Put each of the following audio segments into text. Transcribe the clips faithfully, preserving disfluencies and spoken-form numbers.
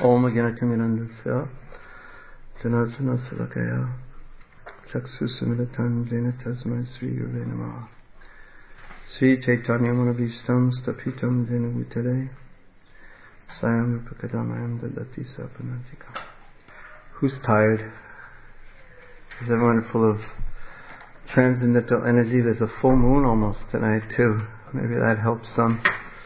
Om Gyanatimidandasya Janarjana Salakaya Chaksusumilatan Jena Tasmai Sri Gurve Namaha Sri Chaitanya Manabhistam Stapitam Jena Vitale Sayam Rupakadamayam Dadati Sapanantika. Who's tired? Is everyone full of transcendental energy? There's a full moon almost tonight too. Maybe that helps some.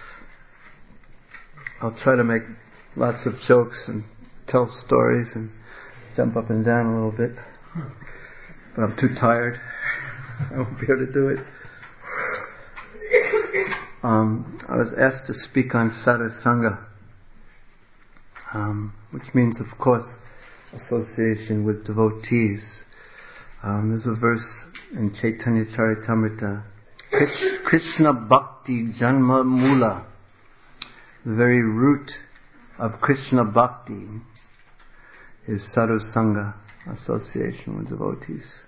I'll try to make lots of jokes and tell stories and jump up and down a little bit. But I'm too tired. I won't be able to do it. Um, I was asked to speak on Sadhu Sangha, um, which means, of course, association with devotees. Um, there's a verse in Chaitanya Charitamrita, Krishna Bhakti Janma Mula. The very root of Krishna Bhakti is Sadhu Sangha, association with devotees.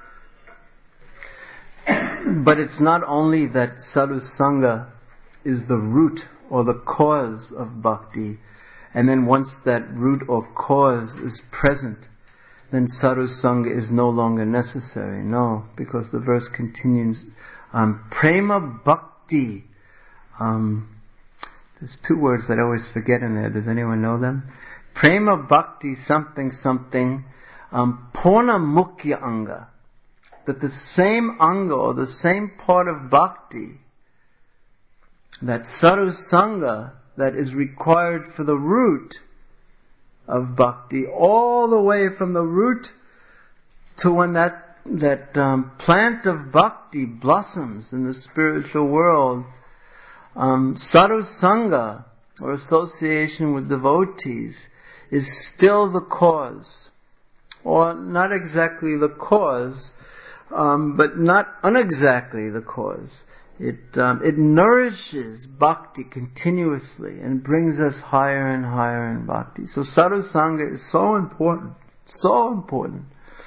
But it's not only that Sadhu Sangha is the root or the cause of bhakti, and then once that root or cause is present, then Sadhu Sangha is no longer necessary. No, because the verse continues, um, Prema Bhakti. Um, there's two words that I always forget in there. Does anyone know them? Prema Bhakti something something, um, Purna Mukhya Anga. That the same anga or the same part of bhakti, that Sadhu Sangha that is required for the root of bhakti, all the way from the root to when that that um, plant of bhakti blossoms in the spiritual world, um, Sadhu Sangha or association with devotees is still the cause, or not exactly the cause, um, but not unexactly the cause. It um, it nourishes bhakti continuously and brings us higher and higher in bhakti. So Sadhu Sangha is so important, so important.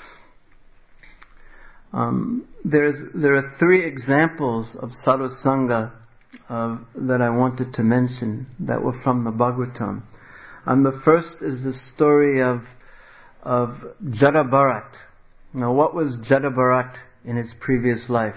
Um, there's there are three examples of Sadhu Sangha uh, that I wanted to mention that were from the Bhagavatam. Um, the first is the story of of Jada Bharat. Now, what was Jada Bharat in his previous life?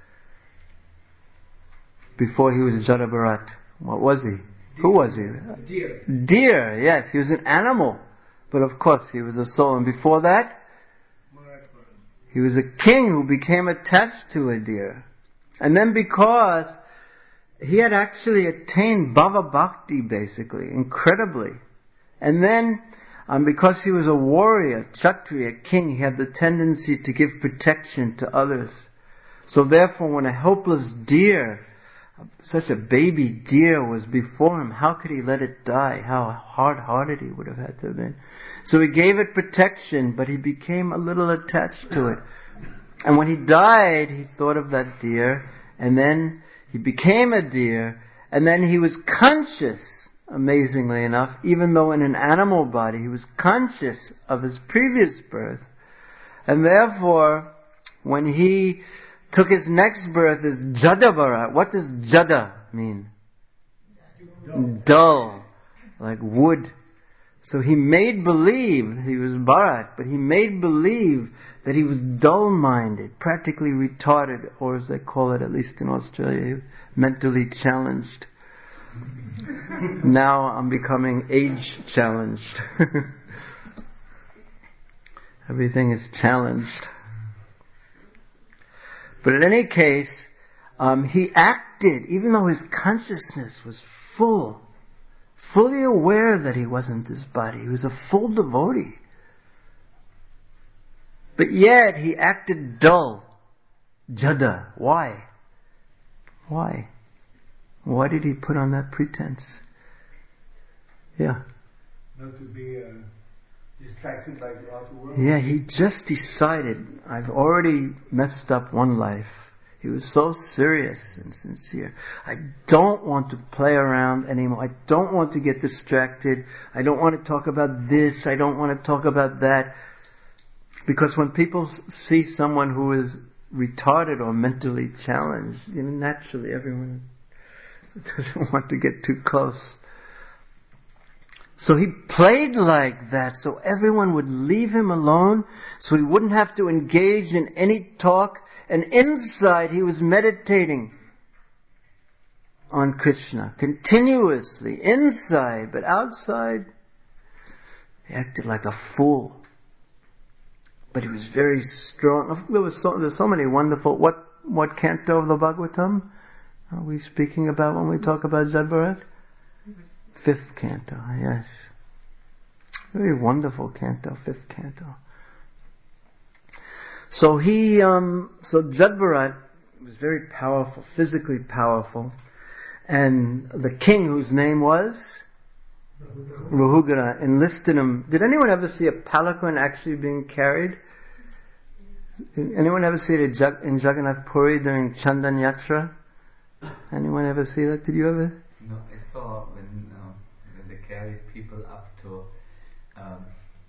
Before he was Jada Bharat, what was he? Deer. Who was he? Deer. Deer, yes. He was an animal. But of course, he was a soul. And before that, he was a king who became attached to a deer. And then because he had actually attained Bhava Bhakti, basically, incredibly. And then, um, because he was a warrior, Kshatriya, king, he had the tendency to give protection to others. So therefore, when a helpless deer, such a baby deer was before him, how could he let it die? How hard-hearted he would have had to have been. So he gave it protection, but he became a little attached to it. And when he died, he thought of that deer, and then he became a deer, and then he was conscious, amazingly enough, even though in an animal body, he was conscious of his previous birth. And therefore, when he took his next birth as Jada Bharat. What does Jada mean? Dull. Dull. Like wood. So he made believe he was Bharat, but he made believe that he was dull-minded, practically retarded, or as they call it, at least in Australia, mentally challenged. Now I'm becoming age-challenged. Everything is challenged. But in any case, um, he acted, even though his consciousness was full, fully aware that he wasn't his body. He was a full devotee. But yet, he acted dull. Jada. Why? Why? Why did he put on that pretense? Yeah. Not to be uh, distracted by the outer world. Yeah, he just decided, I've already messed up one life. He was so serious and sincere. I don't want to play around anymore. I don't want to get distracted. I don't want to talk about this. I don't want to talk about that. Because when people see someone who is retarded or mentally challenged, you know, naturally everyone doesn't want to get too close. So he played like that so everyone would leave him alone, so he wouldn't have to engage in any talk. And inside he was meditating on Krishna continuously, inside, but outside he acted like a fool. But he was very strong. There was so, there's so many wonderful. What what canto of the Bhagavatam are we speaking about when we talk about Jad Bharat? Fifth canto, yes. Very wonderful canto, fifth canto. So he, um, so Jad Bharat was very powerful, physically powerful, and the king, whose name was Rahugana, enlisted him. Did anyone ever see a palanquin actually being carried? Did anyone ever see it in Jagannath Puri during Chandan Yatra? Anyone ever see that? Did you ever? No, I saw when uh, when they carried people up to um,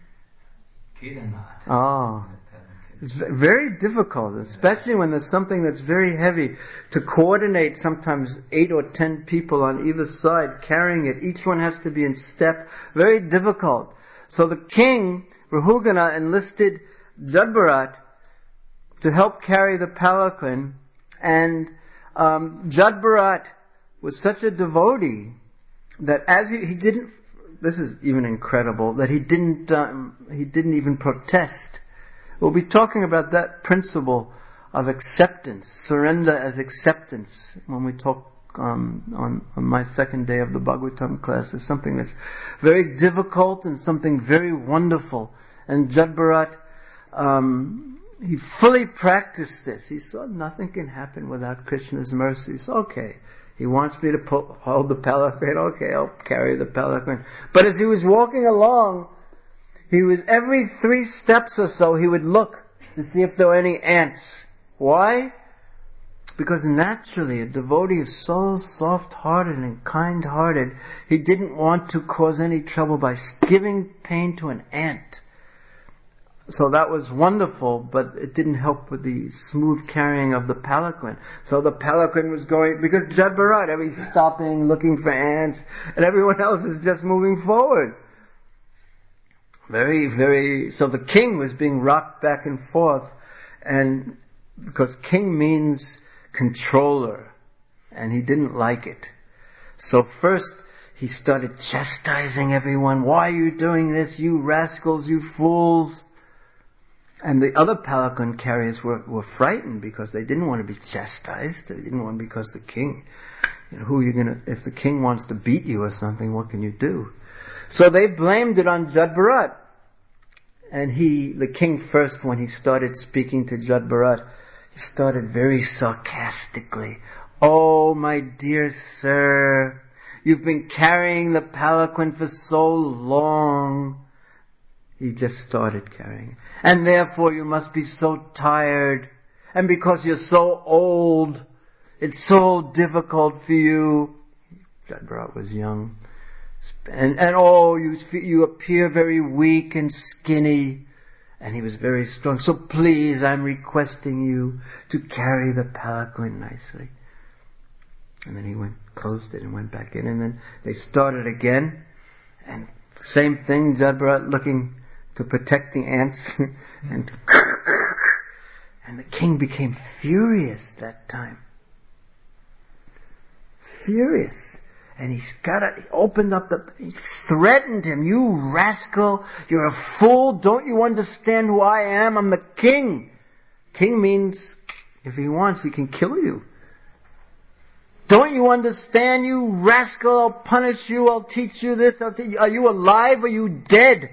Kedarnath. Oh. It's very difficult, especially when there's something that's very heavy, to coordinate sometimes eight or ten people on either side carrying it. Each one has to be in step. Very difficult. So the king, Rahugana, enlisted Jad Bharat to help carry the palanquin, and um, Jad Bharat was such a devotee that as he, he didn't, this is even incredible, that he didn't um, he didn't even protest. We'll be talking about that principle of acceptance, surrender as acceptance, when we talk um, on, on my second day of the Bhagavatam class. It's something that's very difficult and something very wonderful. And Jad Bharat, um, he fully practiced this. He saw nothing can happen without Krishna's mercies. Okay, he wants me to pull, hold the palanquin. Okay, I'll carry the palanquin. But as he was walking along, he was, every three steps or so, he would look to see if there were any ants. Why? Because naturally, a devotee is so soft-hearted and kind-hearted, he didn't want to cause any trouble by giving pain to an ant. So that was wonderful, but it didn't help with the smooth carrying of the palanquin. So the palanquin was going, because Jad Bharat, everybody's stopping, looking for ants, and everyone else is just moving forward. Very, very, so the king was being rocked back and forth, and because king means controller, and he didn't like it. So first he started chastising everyone. Why are you doing this, you rascals, you fools? And the other palanquin carriers were, were frightened because they didn't want to be chastised. They didn't want to, because the king, you know, who are you gonna, if the king wants to beat you or something, what can you do? So they blamed it on Jad Bharat. And he, the king first, when he started speaking to Jad Bharat, he started very sarcastically. Oh, my dear sir, you've been carrying the palanquin for so long. He just started carrying. And therefore you must be so tired. And because you're so old, it's so difficult for you. Jad Bharat was young. And, and oh, you, you appear very weak and skinny. And he was very strong. So please, I'm requesting you to carry the palanquin nicely. And then he went, closed it and went back in. And then they started again. And same thing, Jad Bharat looking to protect the ants. and, and the king became furious that time. Furious. And he's got it, he opened up the, he threatened him. You rascal, you're a fool, don't you understand who I am? I'm the king. King means, if he wants, he can kill you. Don't you understand, you rascal? I'll punish you, I'll teach you this, I'll teach you. Are you alive or are you dead?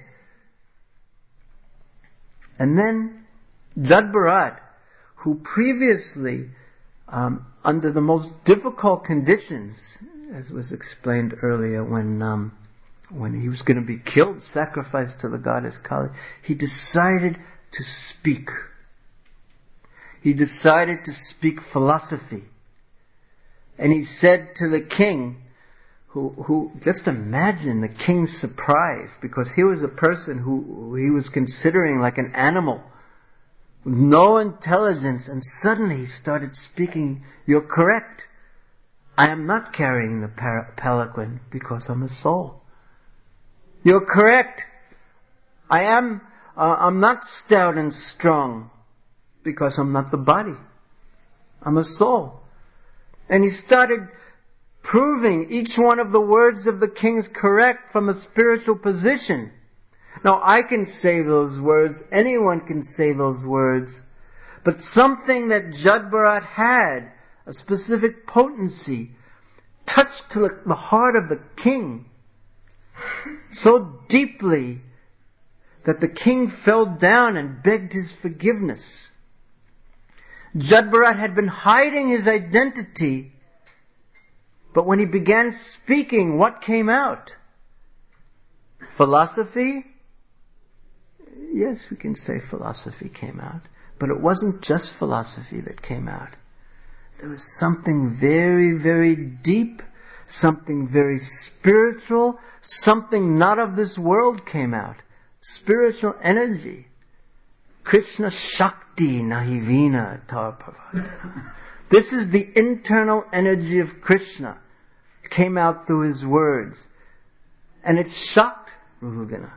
And then, Jad Bharat, who previously, um, under the most difficult conditions, as was explained earlier, when um, when he was going to be killed, sacrificed to the goddess Kali, he decided to speak. He decided to speak philosophy. And he said to the king, who, who just imagine the king's surprise, because he was a person who, who he was considering like an animal, with no intelligence, and suddenly he started speaking, you're correct. I am not carrying the palanquin because I'm a soul. You're correct. I am, uh, I'm not stout and strong because I'm not the body. I'm a soul. And he started proving each one of the words of the king is correct from a spiritual position. Now, I can say those words, anyone can say those words, but something that Jad Bharat had, a specific potency, touched to the heart of the king so deeply that the king fell down and begged his forgiveness. Jad Bharat had been hiding his identity, but when he began speaking, what came out? Philosophy? Yes, we can say philosophy came out. But it wasn't just philosophy that came out. There was something very, very deep, something very spiritual, something not of this world came out. Spiritual energy. Krishna Shakti Nahivina Tarpavata. This is the internal energy of Krishna. It came out through his words. And it shocked Rahugana.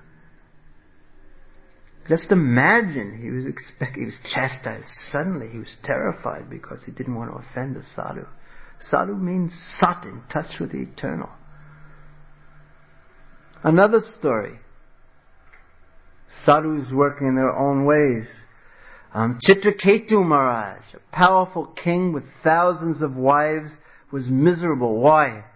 Just imagine, he was expect, he was chastised. Suddenly he was terrified because he didn't want to offend the sadhu. Sadhu means sat, in touch with the eternal. Another story. Sadhus working in their own ways. Um, Chitraketu Maharaj, a powerful king with thousands of wives, was miserable. Why?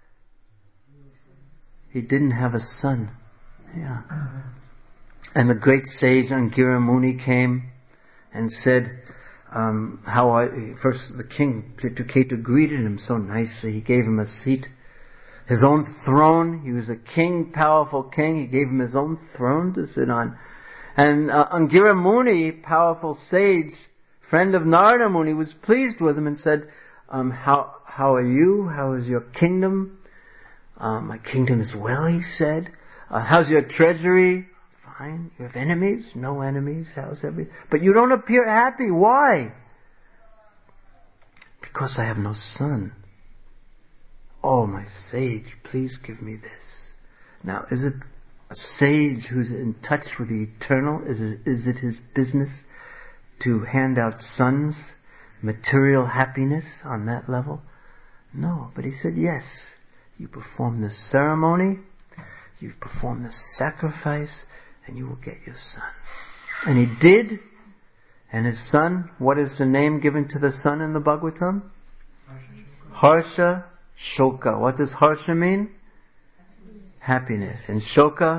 He didn't have a son. Yeah. And the great sage Angira Muni came and said, um, how I, first the king, Chitraketu, greeted him so nicely. He gave him a seat. His own throne. He was a king, powerful king. He gave him his own throne to sit on. And uh, Angira Muni, powerful sage, friend of Narada Muni, was pleased with him and said, um, how, how are you? How is your kingdom? Um, my kingdom is well, he said. Uh, how's your treasury? Fine. You have enemies? No enemies. How's everything? But you don't appear happy. Why? Because I have no son. Oh, my sage, please give me this. Now, is it a sage who's in touch with the eternal? Is it, is it his business to hand out sons, material happiness on that level? No, but he said, yes, you perform the ceremony, you perform the sacrifice, and you will get your son. And he did, and his son, what is the name given to the son in the Bhagavatam? Harsha Shoka. What does Harsha mean? Happiness. And Shoka?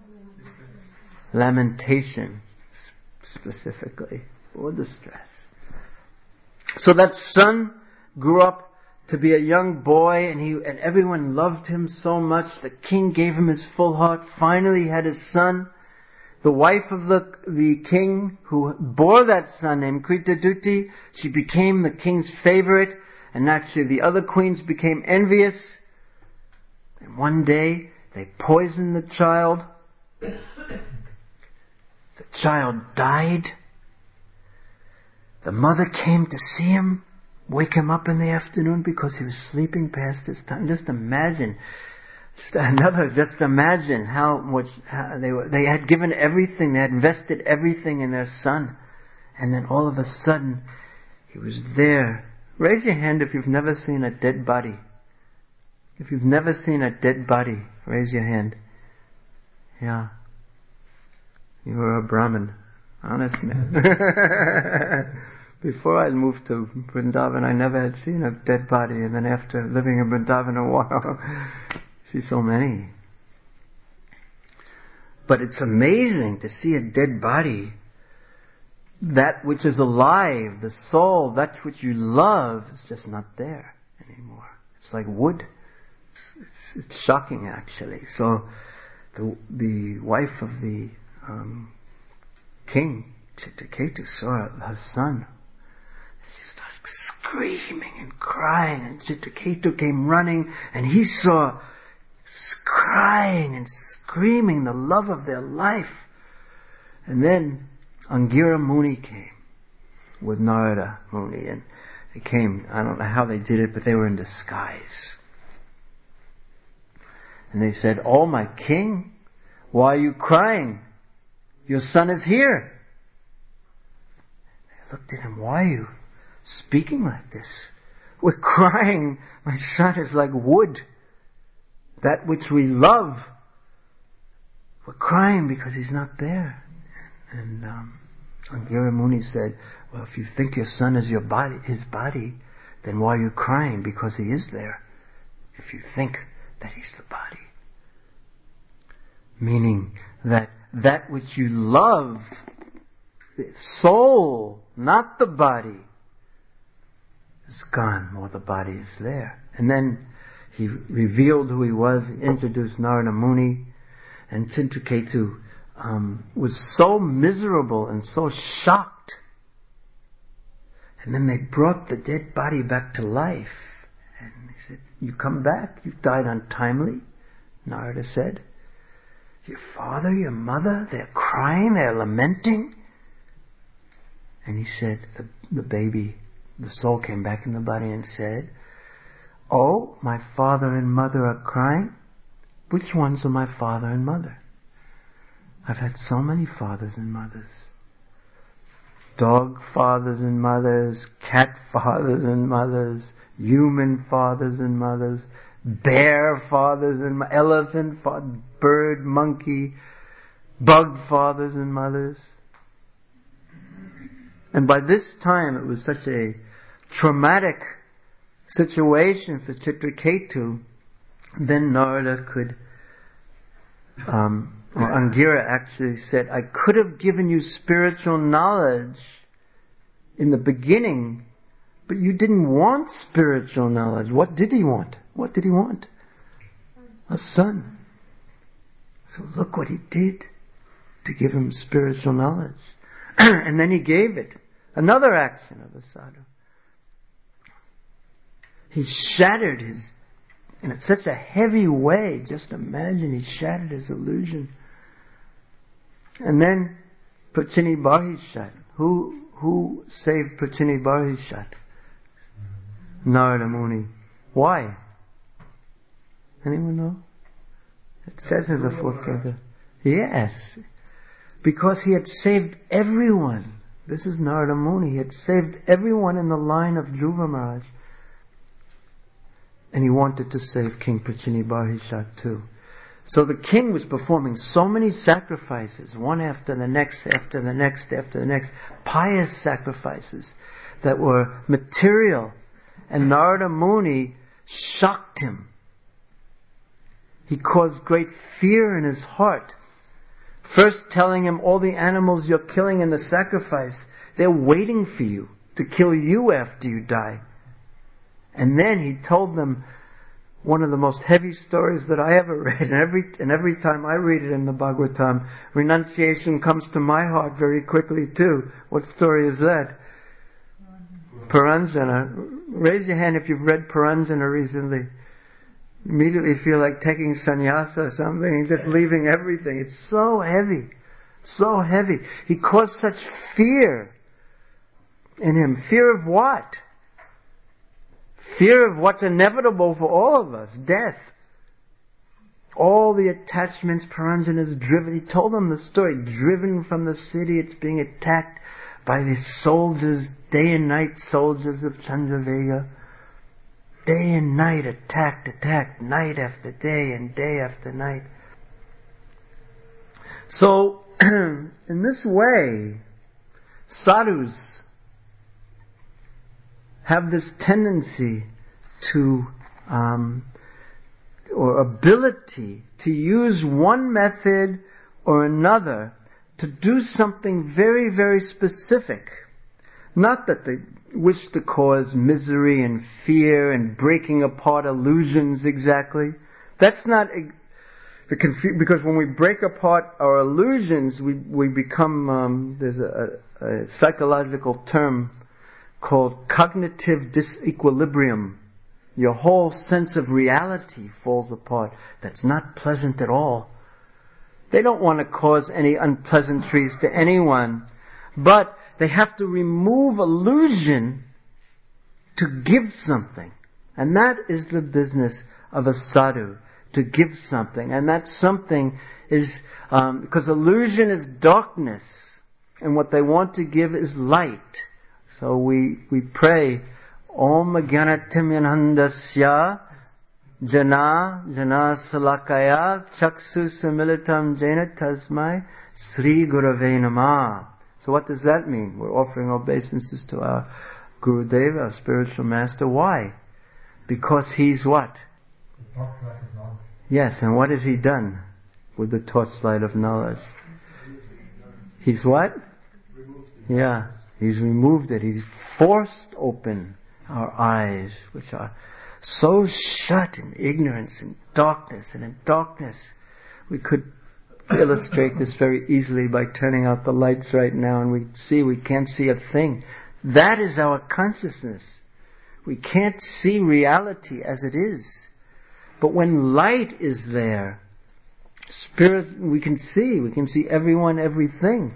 Lamentation, specifically, or distress. So that son grew up to be a young boy, and he and everyone loved him so much. The king gave him his full heart. Finally, he had his son. The wife of the the king who bore that son, named Kritaduti, she became the king's favorite, and actually the other queens became envious. And one day they poisoned the child. The child died. The mother came to see him, wake him up in the afternoon because he was sleeping past his time. Just imagine. Just another, just imagine how much how they were. They had given everything. They had invested everything in their son, and then all of a sudden, he was there. Raise your hand if you've never seen a dead body. If you've never seen a dead body, raise your hand. Yeah, you were a Brahmin, honest man. Before I moved to Vrindavan, I never had seen a dead body, and then after living in Vrindavan a while, see so many. But it's amazing to see a dead body. That which is alive, the soul, that which you love, is just not there anymore. It's like wood. It's, it's, it's shocking, actually. So, the the wife of the um, king, Chitraketu, saw her son. She started screaming and crying, and Chitraketu came running, and he saw crying and screaming the love of their life. And then Angira Muni came with Narada Muni, and they came, I don't know how they did it, but they were in disguise. And they said, "Oh, my king, Why are you crying? Your son is here. I looked at him. Why are you speaking like this? We're crying. My son is like wood. That which we love. We're crying because he's not there. And um, Angira Muni said, well, if you think your son is your body, his body, then why are you crying? Because he is there. If you think that he's the body. Meaning that that which you love, the soul, not the body, is gone, or the body is there. And then he revealed who he was, he introduced Narada Muni, and Chitraketu um, was so miserable and so shocked. And then they brought the dead body back to life. And he said, you come back? You died untimely? Narada said. Your father, your mother, they're crying, they're lamenting. And he said, the, the baby, the soul came back in the body and said, oh, my father and mother are crying? Which ones are my father and mother? I've had so many fathers and mothers. Dog fathers and mothers, cat fathers and mothers, human fathers and mothers, bear fathers and mo- elephant, fa- bird, monkey, bug fathers and mothers. And by this time it was such a traumatic situation for Chitraketu, then Narada could, um, or Angira actually said, I could have given you spiritual knowledge in the beginning, but you didn't want spiritual knowledge. What did he want? What did he want? A son. So look what he did to give him spiritual knowledge. And then he gave it. Another action of a sadhu. He shattered his, in such a heavy way, just imagine, he shattered his illusion. And then Prachini Barhishat. Who who saved Prachini Barhishat? Narada Muni. Why? Anyone know? It says in the fourth canto. Yes. Because he had saved everyone. This is Narada Muni. He had saved everyone in the line of Dhruva Maharaj. And he wanted to save King Prachini Barhishat too. So the king was performing so many sacrifices, one after the next, after the next, after the next, pious sacrifices that were material. And Narada Muni shocked him. He caused great fear in his heart. First telling him all the animals you're killing in the sacrifice, they're waiting for you to kill you after you die. And then he told them one of the most heavy stories that I ever read, and every and every time I read it in the Bhagavatam, renunciation comes to my heart very quickly too. What story is that? Paranjana. Raise your hand if you've read Paranjana recently. Immediately feel like taking sannyasa or something and just leaving everything. It's so heavy. So heavy. He caused such fear in him. Fear of what? Fear of what's inevitable for all of us. Death. All the attachments, Paranjana is driven. He told them the story. Driven from the city, it's being attacked by these soldiers, day and night soldiers of Chandravega. Day and night, attacked, attacked, night after day and day after night. So, in this way, sadhus have this tendency to, um, or ability to use one method or another to do something very, very specific. Not that they wish to cause misery and fear and breaking apart illusions exactly. That's not the confu- because when we break apart our illusions, we we become um, there's a, a psychological term called cognitive disequilibrium. Your whole sense of reality falls apart. That's not pleasant at all. They don't want to cause any unpleasantries to anyone, but they have to remove illusion to give something. And that is the business of a sadhu, to give something. And that something is, um, because illusion is darkness, and what they want to give is light. So we, we pray, Om Gyanatimyanandasya Jana Jana Salakaya Chaksu Samilitam Jena Tasmai Sri Gurave Namah. So what does that mean? We're offering obeisances to our Gurudev, our spiritual master. Why? Because he's what? Yes, and what has he done with the torchlight of knowledge? He's what? Yeah, he's removed it. He's forced open our eyes, which are so shut in ignorance and darkness. And in darkness, we could illustrate this very easily by turning out the lights right now, and we see we can't see a thing. That is our consciousness. We can't see reality as it is. But when light is there, spirit, we can see. We can see everyone, everything.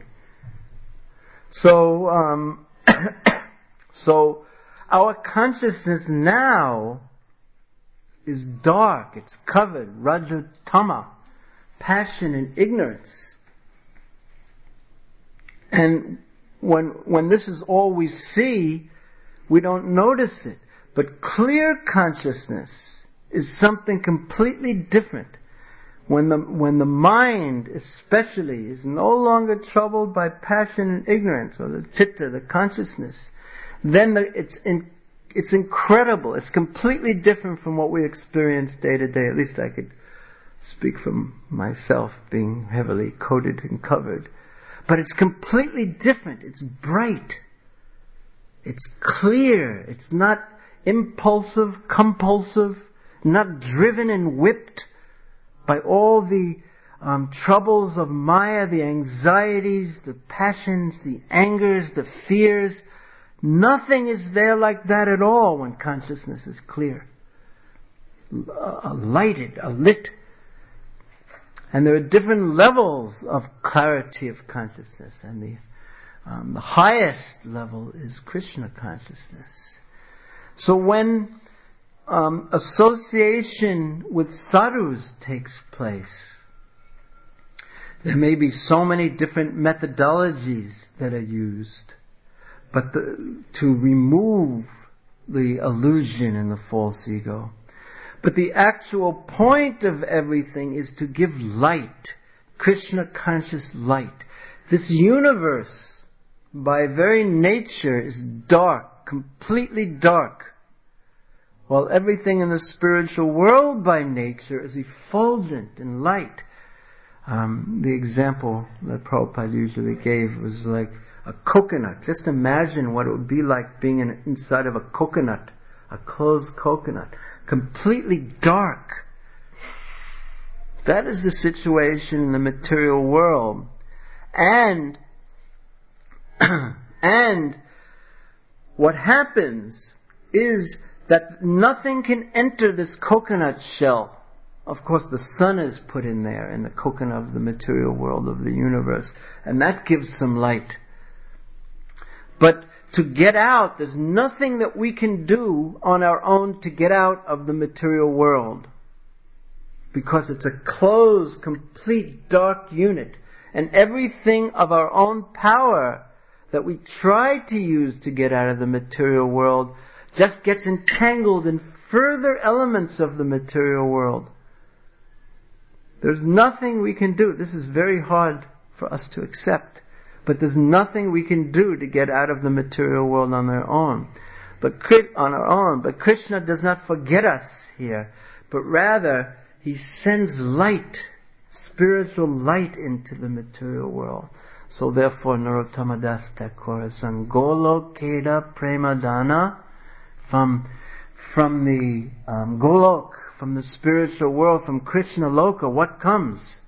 So, um, so our consciousness now is dark. It's covered, rajatama, passion and ignorance. And when when this is all we see, we don't notice it. But clear consciousness is something completely different. When the when the mind, especially, is no longer troubled by passion and ignorance, or the chitta, the consciousness, then the, it's in, it's incredible. It's completely different from what we experience day to day. At least I could speak from myself, being heavily coated and covered. But it's completely different. It's bright. It's clear. It's not impulsive, compulsive, not driven and whipped by all the um, troubles of Maya, the anxieties, the passions, the angers, the fears. Nothing is there like that at all when consciousness is clear. Uh, lighted, uh, lit. And there are different levels of clarity of consciousness, and the um, the highest level is Krishna consciousness. So when um, association with sadhus takes place, there may be so many different methodologies that are used, but the, to remove the illusion and the false ego. But the actual point of everything is to give light, Krishna conscious light. This universe, by very nature, is dark, completely dark. While everything in the spiritual world by nature is effulgent and light. Um, the example that Prabhupada usually gave was like a coconut. Just imagine what it would be like being in, inside of a coconut, a closed coconut. Completely dark. That is the situation in the material world. And, and what happens is that nothing can enter this coconut shell. Of course, the sun is put in there, in the coconut of the material world of the universe, and that gives some light. But to get out, there's nothing that we can do on our own to get out of the material world. Because it's a closed, complete, dark unit. And everything of our own power that we try to use to get out of the material world just gets entangled in further elements of the material world. There's nothing we can do. This is very hard for us to accept. But there's nothing we can do to get out of the material world on our own. But on our own. But Krishna does not forget us here, but rather He sends light, spiritual light into the material world. So therefore, Narottama Das Thakur is Golo Keda Premadana, from from the um, Golok, from the spiritual world, from Krishna Loka, what comes?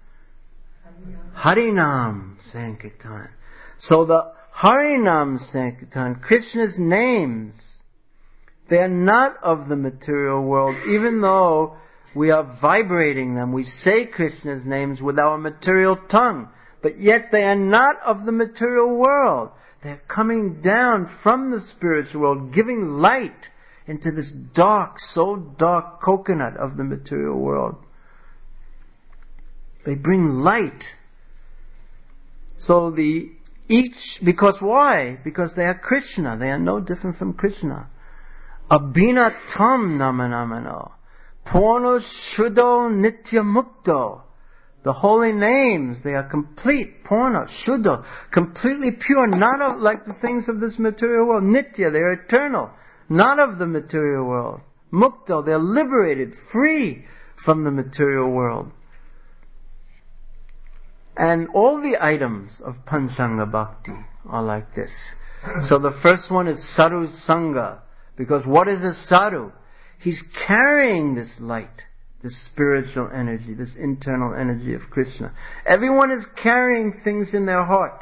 Harinam Sankirtan. So the Harinam Sankirtan, Krishna's names, they are not of the material world, even though we are vibrating them. We say Krishna's names with our material tongue, but yet they are not of the material world. They are coming down from the spiritual world, giving light into this dark, so dark coconut of the material world. They bring light. So the each, because why? Because they are Krishna. They are no different from Krishna. Abhinatam namanamano. Purno Shuddho Nitya Mukto. The holy names, they are complete, Purna, Shuddha, completely pure, not of, like the things of this material world. Nitya, they are eternal, not of the material world. Mukto, they are liberated, free from the material world. And all the items of Panchanga Bhakti are like this. So the first one is Sadhu Sangha. Because what is a sadhu? He's carrying this light, this spiritual energy, this internal energy of Krishna. Everyone is carrying things in their heart.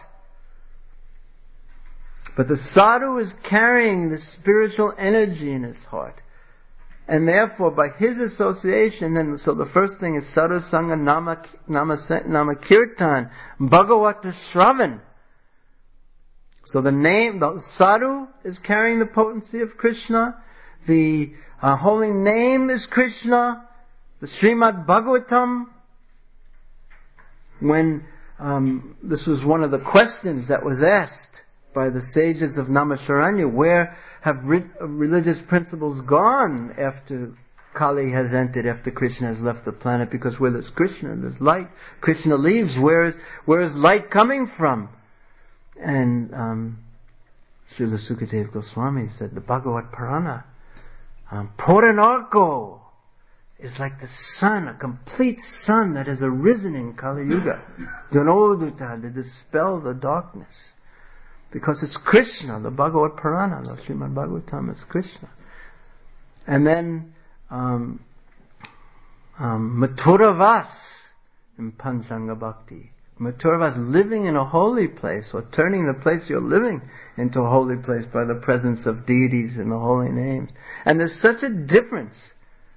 But the sadhu is carrying the spiritual energy in his heart. And therefore, by his association, then, so the first thing is Sadhu Sangha Nama, nama, nama Kirtan, Bhagavata Shravan. So the name, the sadhu is carrying the potency of Krishna. The uh, holy name is Krishna. The Srimad Bhagavatam. When um, this was one of the questions that was asked by the sages of Naimisharanya, where have re- religious principles gone after Kali has entered, after Krishna has left the planet? Because where there's Krishna, there's light. Krishna leaves, where is, where is light coming from? And um, Srila Sukadeva Goswami said, the Bhagavad Purana, um, Puranarko, is like the sun, a complete sun that has arisen in Kali Yuga. Dhanoduta, to dispel the darkness. Because it's Krishna, the Bhagavad Purana, the Srimad Bhagavatam is Krishna. And then um, um, Mathuravas in Panchanga Bhakti. Mathuravas, living in a holy place, or turning the place you're living into a holy place by the presence of deities and the holy names. And there's such a difference.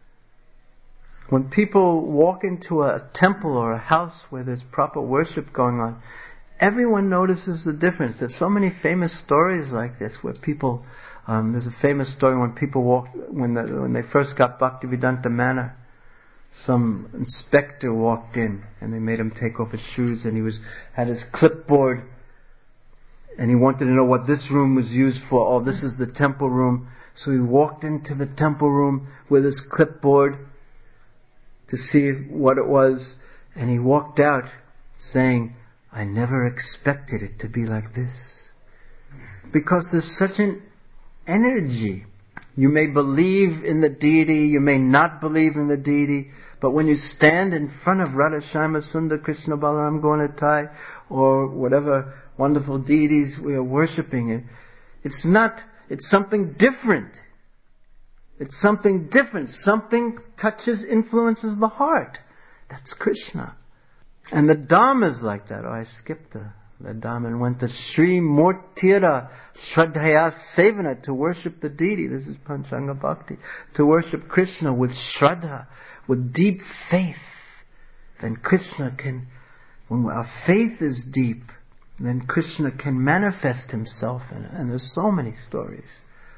When people walk into a temple or a house where there's proper worship going on, everyone notices the difference. There's so many famous stories like this where people, um, there's a famous story when people walked, when, the, when they first got Bhaktivedanta Manor, some inspector walked in and they made him take off his shoes, and he was had his clipboard and he wanted to know what this room was used for. Oh, this is the temple room. So he walked into the temple room with his clipboard to see what it was, and he walked out saying, I never expected it to be like this. Because there's such an energy. You may believe in the deity, you may not believe in the deity, but when you stand in front of Radha Shyama Sundar Krishna Balaram Gauratai, or whatever wonderful deities we are worshipping, it, it's not, it's something different. It's something different. Something touches, influences the heart. That's Krishna. And the Dham is like that. Oh, I skipped the, the Dham and went to Sri Murtira Shraddhaya Sevana, to worship the deity. This is Panchanga Bhakti. To worship Krishna with Shraddha, with deep faith. Then Krishna can, when our faith is deep, then Krishna can manifest himself in it. And there's so many stories.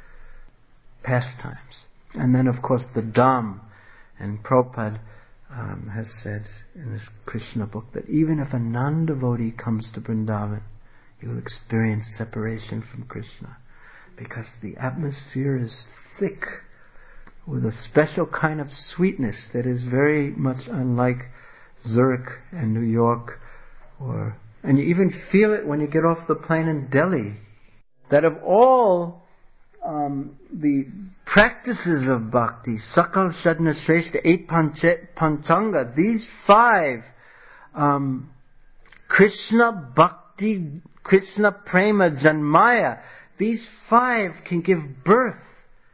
Pastimes. And then of course the Dham. And Prabhupada um, has said in this Krishna book that even if a non-devotee comes to Vrindavan, he will experience separation from Krishna. Because the atmosphere is thick with a special kind of sweetness that is very much unlike Zurich and New York. or And you even feel it when you get off the plane in Delhi. That of all Um, the practices of bhakti, Sakal Sadhana Shrestha, eight Panchanga, these five, um, Krishna Bhakti, Krishna Prema Janmaya, these five can give birth,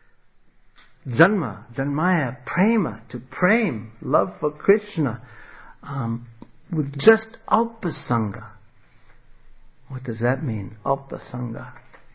Janma, Janmaya, Prema, to Prem, love for Krishna, um, with just Alpasanga. What does that mean, Alpasanga?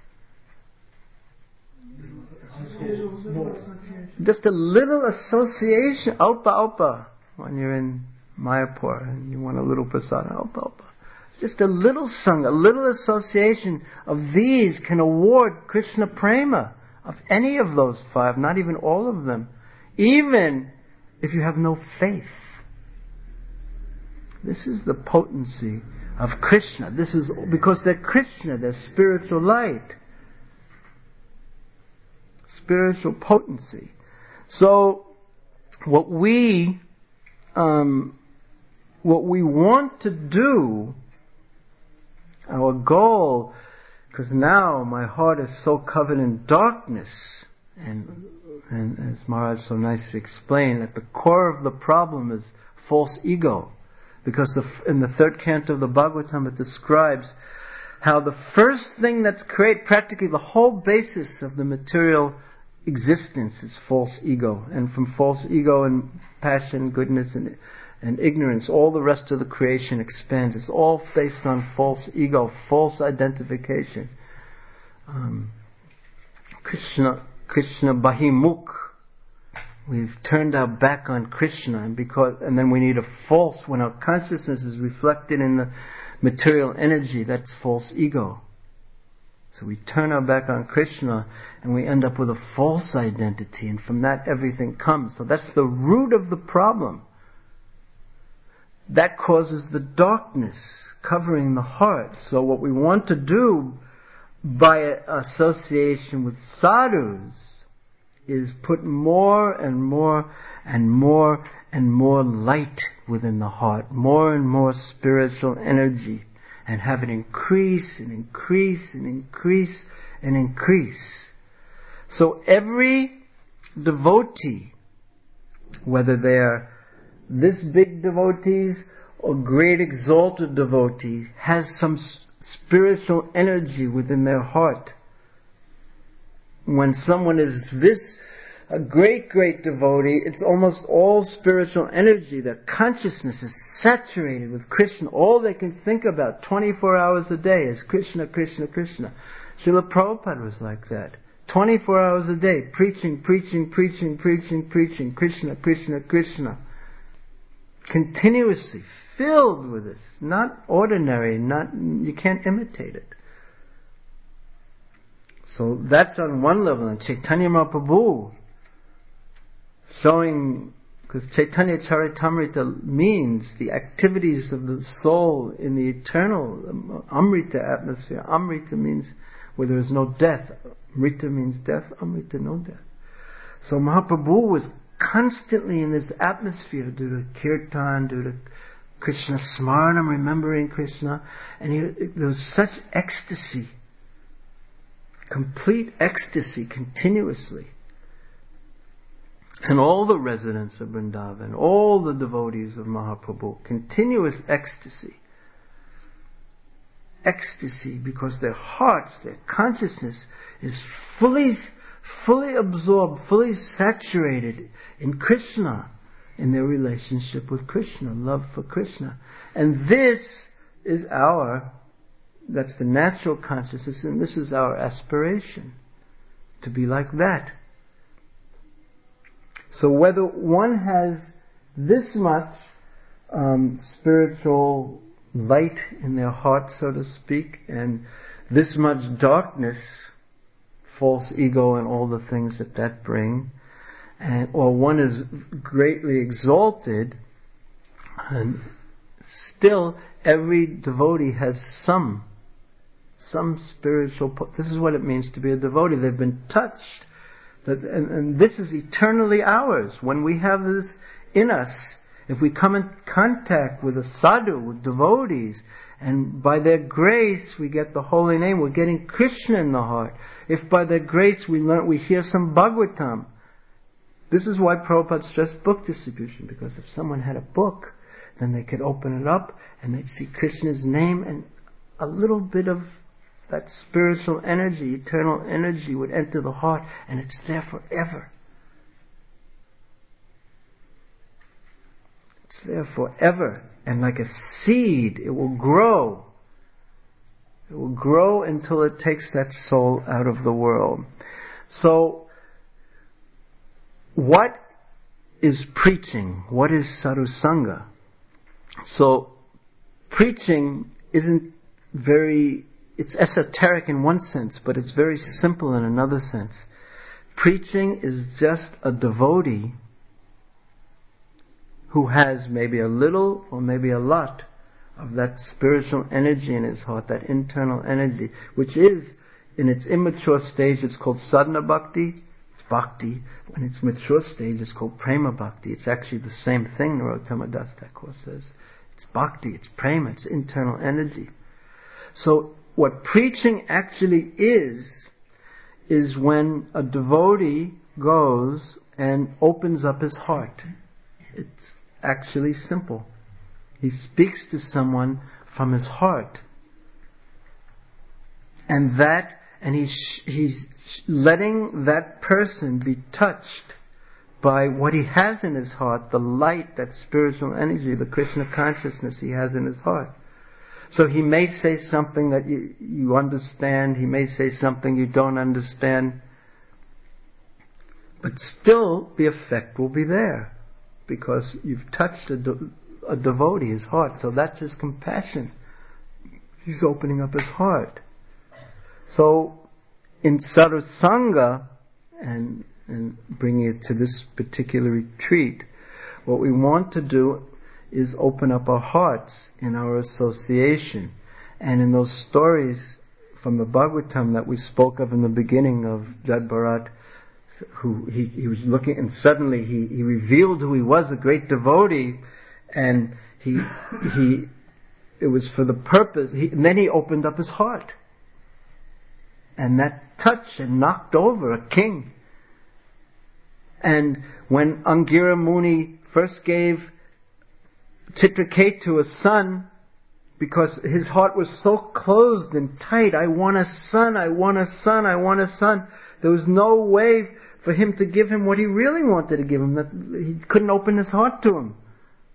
Just a little association, alpa alpa, when you're in Mayapur and you want a little prasada, alpa alpa. Just a little sangha, a little association of these can award Krishna Prema, of any of those five, not even all of them, even if you have no faith. This is the potency of Krishna. This is because they're Krishna, they're spiritual light. Spiritual potency. So, what we, um, what we want to do, our goal, because now my heart is so covered in darkness, and, and as Maharaj so nicely explained, at the core of the problem is false ego. Because the, in the third canto of the Bhagavatam it describes how the first thing that's created, practically the whole basis of the material existence is false ego. And from false ego and passion, goodness and, and ignorance, all the rest of the creation expands. It's all based on false ego, false identification. Um, Krishna, Krishna Bahimukh. We've turned our back on Krishna, and because, and then we need a false, when our consciousness is reflected in the material energy, that's false ego. So we turn our back on Krishna, and we end up with a false identity, and from that everything comes. So that's the root of the problem. That causes the darkness covering the heart. So what we want to do by association with sadhus is put more and more and more and more light within the heart, more and more spiritual energy, and have it increase and increase and increase and increase. So every devotee, whether they're this big devotees or great exalted devotees, has some s- spiritual energy within their heart. When someone is this, a great, great devotee, it's almost all spiritual energy. Their consciousness is saturated with Krishna. All they can think about twenty-four hours a day is Krishna, Krishna, Krishna. Srila Prabhupada was like that. twenty-four hours a day, preaching, preaching, preaching, preaching, preaching, Krishna, Krishna, Krishna. Continuously filled with this. Not ordinary, not, you can't imitate it. So that's on one level. And Chaitanya Mahaprabhu, showing, because Chaitanya Charitamrita means the activities of the soul in the eternal Amrita atmosphere. Amrita means where there is no death. Amrita means death, Amrita no death. So Mahaprabhu was constantly in this atmosphere due to kirtan, due to Krishna Smaranam, remembering Krishna, and he, there was such ecstasy. Complete ecstasy continuously. And all the residents of Vrindavan, all the devotees of Mahaprabhu, continuous ecstasy. Ecstasy because their hearts, their consciousness is fully, fully absorbed, fully saturated in Krishna, in their relationship with Krishna, love for Krishna. And this is our That's the natural consciousness, and this is our aspiration, to be like that. So whether one has this much um, spiritual light in their heart, so to speak, and this much darkness, false ego and all the things that that bring, and, or one is greatly exalted, and still every devotee has some Some spiritual... Po- this is what it means to be a devotee. They've been touched. That, and, and this is eternally ours. When we have this in us, if we come in contact with a sadhu, with devotees, and by their grace we get the holy name, we're getting Krishna in the heart. If by their grace we learn, we hear some Bhagavatam. This is why Prabhupada stressed book distribution, because if someone had a book, then they could open it up and they'd see Krishna's name, and a little bit of that spiritual energy, eternal energy would enter the heart, and it's there forever. It's there forever. And like a seed, it will grow. It will grow until it takes that soul out of the world. So, what is preaching? What is sadhusanga? So, preaching isn't very... It's esoteric in one sense, but it's very simple in another sense. Preaching is just a devotee who has maybe a little or maybe a lot of that spiritual energy in his heart, that internal energy, which is, in its immature stage, it's called sadhana bhakti, it's bhakti. When its mature stage, it's called prema bhakti. It's actually the same thing, Narottama Das Thakur says. It's bhakti, it's prema, it's internal energy. So, what preaching actually is, is when a devotee goes and opens up his heart. It's actually simple. He speaks to someone from his heart. And that, and he's, he's letting that person be touched by what he has in his heart, the light, that spiritual energy, the Krishna consciousness he has in his heart. So he may say something that you, you understand, he may say something you don't understand, but still the effect will be there, because you've touched a, de- a devotee, his heart. So that's his compassion. He's opening up his heart. So in Sadhusanga, and, and bringing it to this particular retreat, what we want to do is open up our hearts in our association. And in those stories from the Bhagavatam that we spoke of in the beginning of Jad Bharat, who he, he was looking, and suddenly he, he revealed who he was, a great devotee, and he he it was for the purpose, he, and then he opened up his heart. And that touched and knocked over a king. And when Angira Muni first gave Chitraketu a son, because his heart was so closed and tight, I want a son, I want a son, I want a son. There was no way for him to give him what he really wanted to give him. That he couldn't open his heart to him.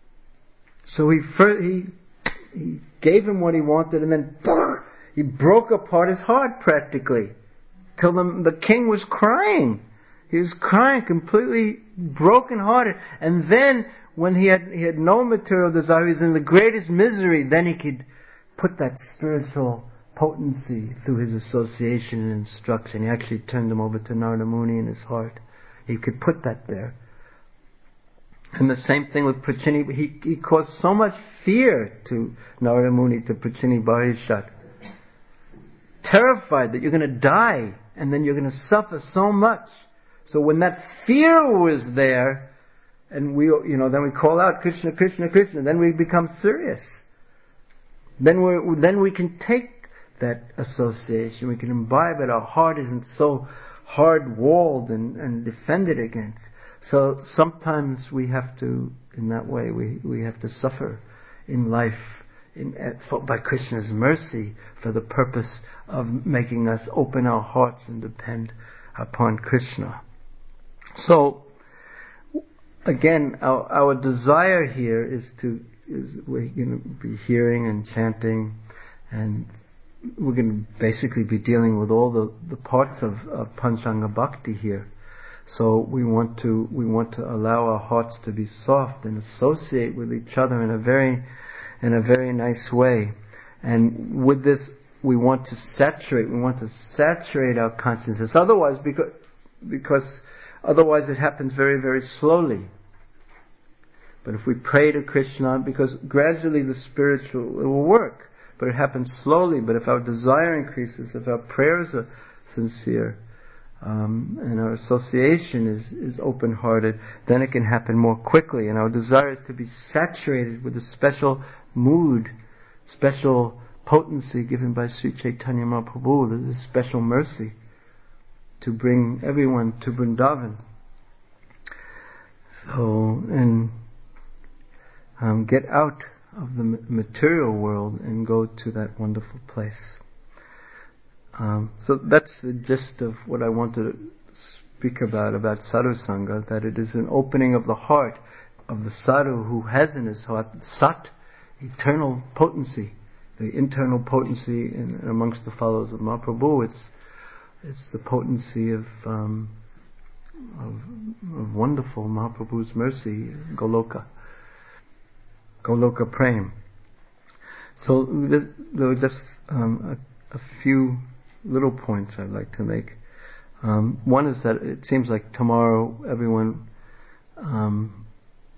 So he first, he he gave him what he wanted, and then he broke apart his heart practically, till the the king was crying. He was crying, completely broken hearted. And then when he had he had no material desire, he was in the greatest misery, then he could put that spiritual potency through his association and instruction. He actually turned them over to Narada Muni in his heart. He could put that there. And the same thing with Prachini. He, he caused so much fear to Narada Muni, to Prachini Barishat. Terrified that you're going to die and then you're going to suffer so much. So when that fear was there, and we, you know, then we call out Krishna, Krishna, Krishna, then we become serious. Then we then we can take that association, we can imbibe it. Our heart isn't so hard-walled and, and defended against. So sometimes we have to, in that way, we, we have to suffer in life in, for, by Krishna's mercy, for the purpose of making us open our hearts and depend upon Krishna. So, again, our, our desire here is to, is we're going to be hearing and chanting, and we're going to basically be dealing with all the, the parts of, of Panchanga Bhakti here. So we want to we want to allow our hearts to be soft and associate with each other in a very in a very nice way. And with this, we want to saturate. We want to saturate our consciousness. Otherwise, because because otherwise it happens very very slowly. But if we pray to Krishna, because gradually the spiritual, it will work, but it happens slowly. But if our desire increases, if our prayers are sincere, um, and our association is, is open-hearted, then it can happen more quickly. And our desire is to be saturated with a special mood, special potency given by Sri Chaitanya Mahaprabhu, this special mercy to bring everyone to Vrindavan. So, and um, get out of the material world and go to that wonderful place. Um, so that's the gist of what I wanted to speak about, about Sadhu Sangha, that it is an opening of the heart of the sadhu who has in his heart sat, eternal potency, the internal potency in, amongst the followers of Mahaprabhu. It's it's the potency of um, of, of wonderful Mahaprabhu's mercy, Goloka, Goloka Prem. So there were just um, a, a few little points I'd like to make. Um, one is that it seems like tomorrow everyone um,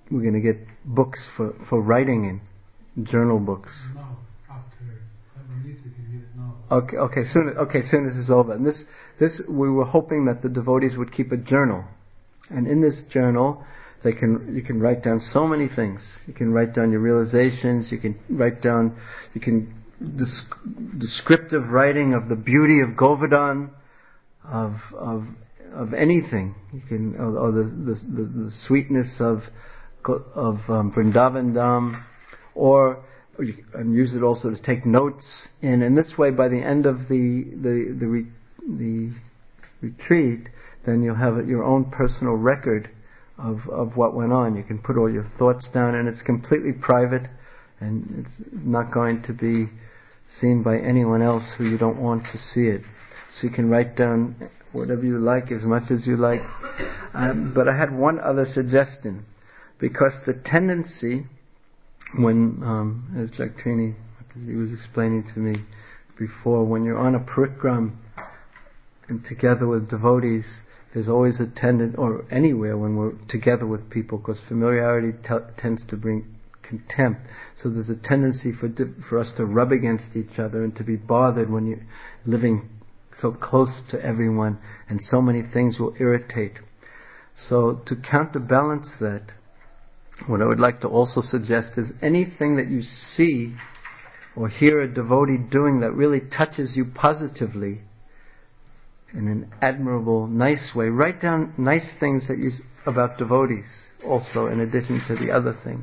we're going to get books for, for writing in, journal books. No, after I believe we can use it now. Okay, okay, soon, okay, soon this is over. And this, this, we were hoping that the devotees would keep a journal. And in this journal, they can, you can write down so many things. You can write down your realizations, you can write down, you can, desc- descriptive writing of the beauty of Govardhan, of, of, of anything. You can, or, or the, the, the, the sweetness of, of um, Vrindavan Dham, or, or you, and use it also to take notes in. And this way, by the end of the, the, the, re, the retreat, then you'll have your own personal record of, of what went on. You can put all your thoughts down, and it's completely private, and it's not going to be seen by anyone else who you don't want to see it. So you can write down whatever you like, as much as you like. Um, but I had one other suggestion, because the tendency, when, um, as Jaktini, he was explaining to me before, when you're on a parikram and together with devotees, there's always a tendency, or anywhere when we're together with people, because familiarity t- tends to bring contempt. So there's a tendency for di- for us to rub against each other and to be bothered when you're living so close to everyone, and so many things will irritate. So to counterbalance that, what I would like to also suggest is anything that you see or hear a devotee doing that really touches you positively, in an admirable, nice way. Write down nice things that you about devotees, also in addition to the other things.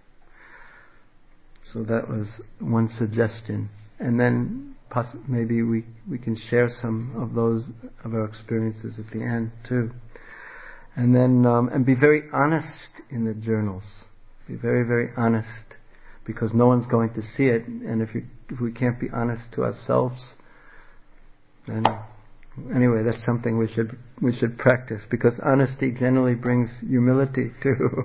So that was one suggestion, and then poss- maybe we we can share some of those of our experiences at the end too, and then um, and be very honest in the journals. Be very very honest, because no one's going to see it, and if you if we can't be honest to ourselves, then. Anyway, that's something we should we should practice, because honesty generally brings humility too.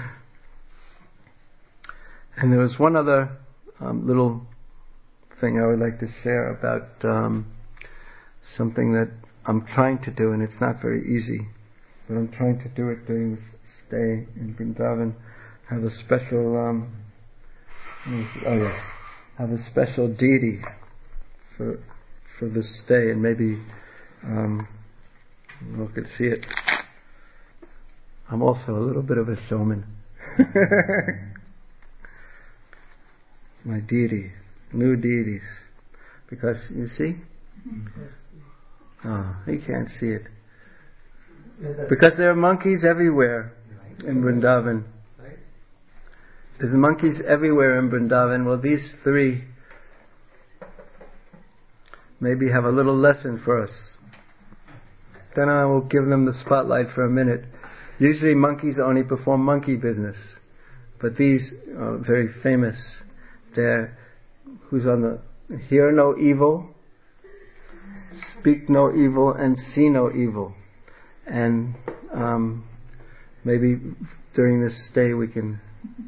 And there was one other um, little thing I would like to share about um, something that I'm trying to do, and it's not very easy, but I'm trying to do it during this stay in Vrindavan. Have a special um, oh yes, have a special deity for for this stay, and maybe. Um, you could see it. I'm also a little bit of a showman. My deity, new deities, because you see, oh, he can't see it, because there are monkeys everywhere in Vrindavan. There's monkeys everywhere in Vrindavan. Well, these three maybe have a little lesson for us. Then I will give them the spotlight for a minute. Usually monkeys only perform monkey business, but these are very famous. They're, who's on the, hear no evil, speak no evil, and see no evil. And um, maybe during this stay we can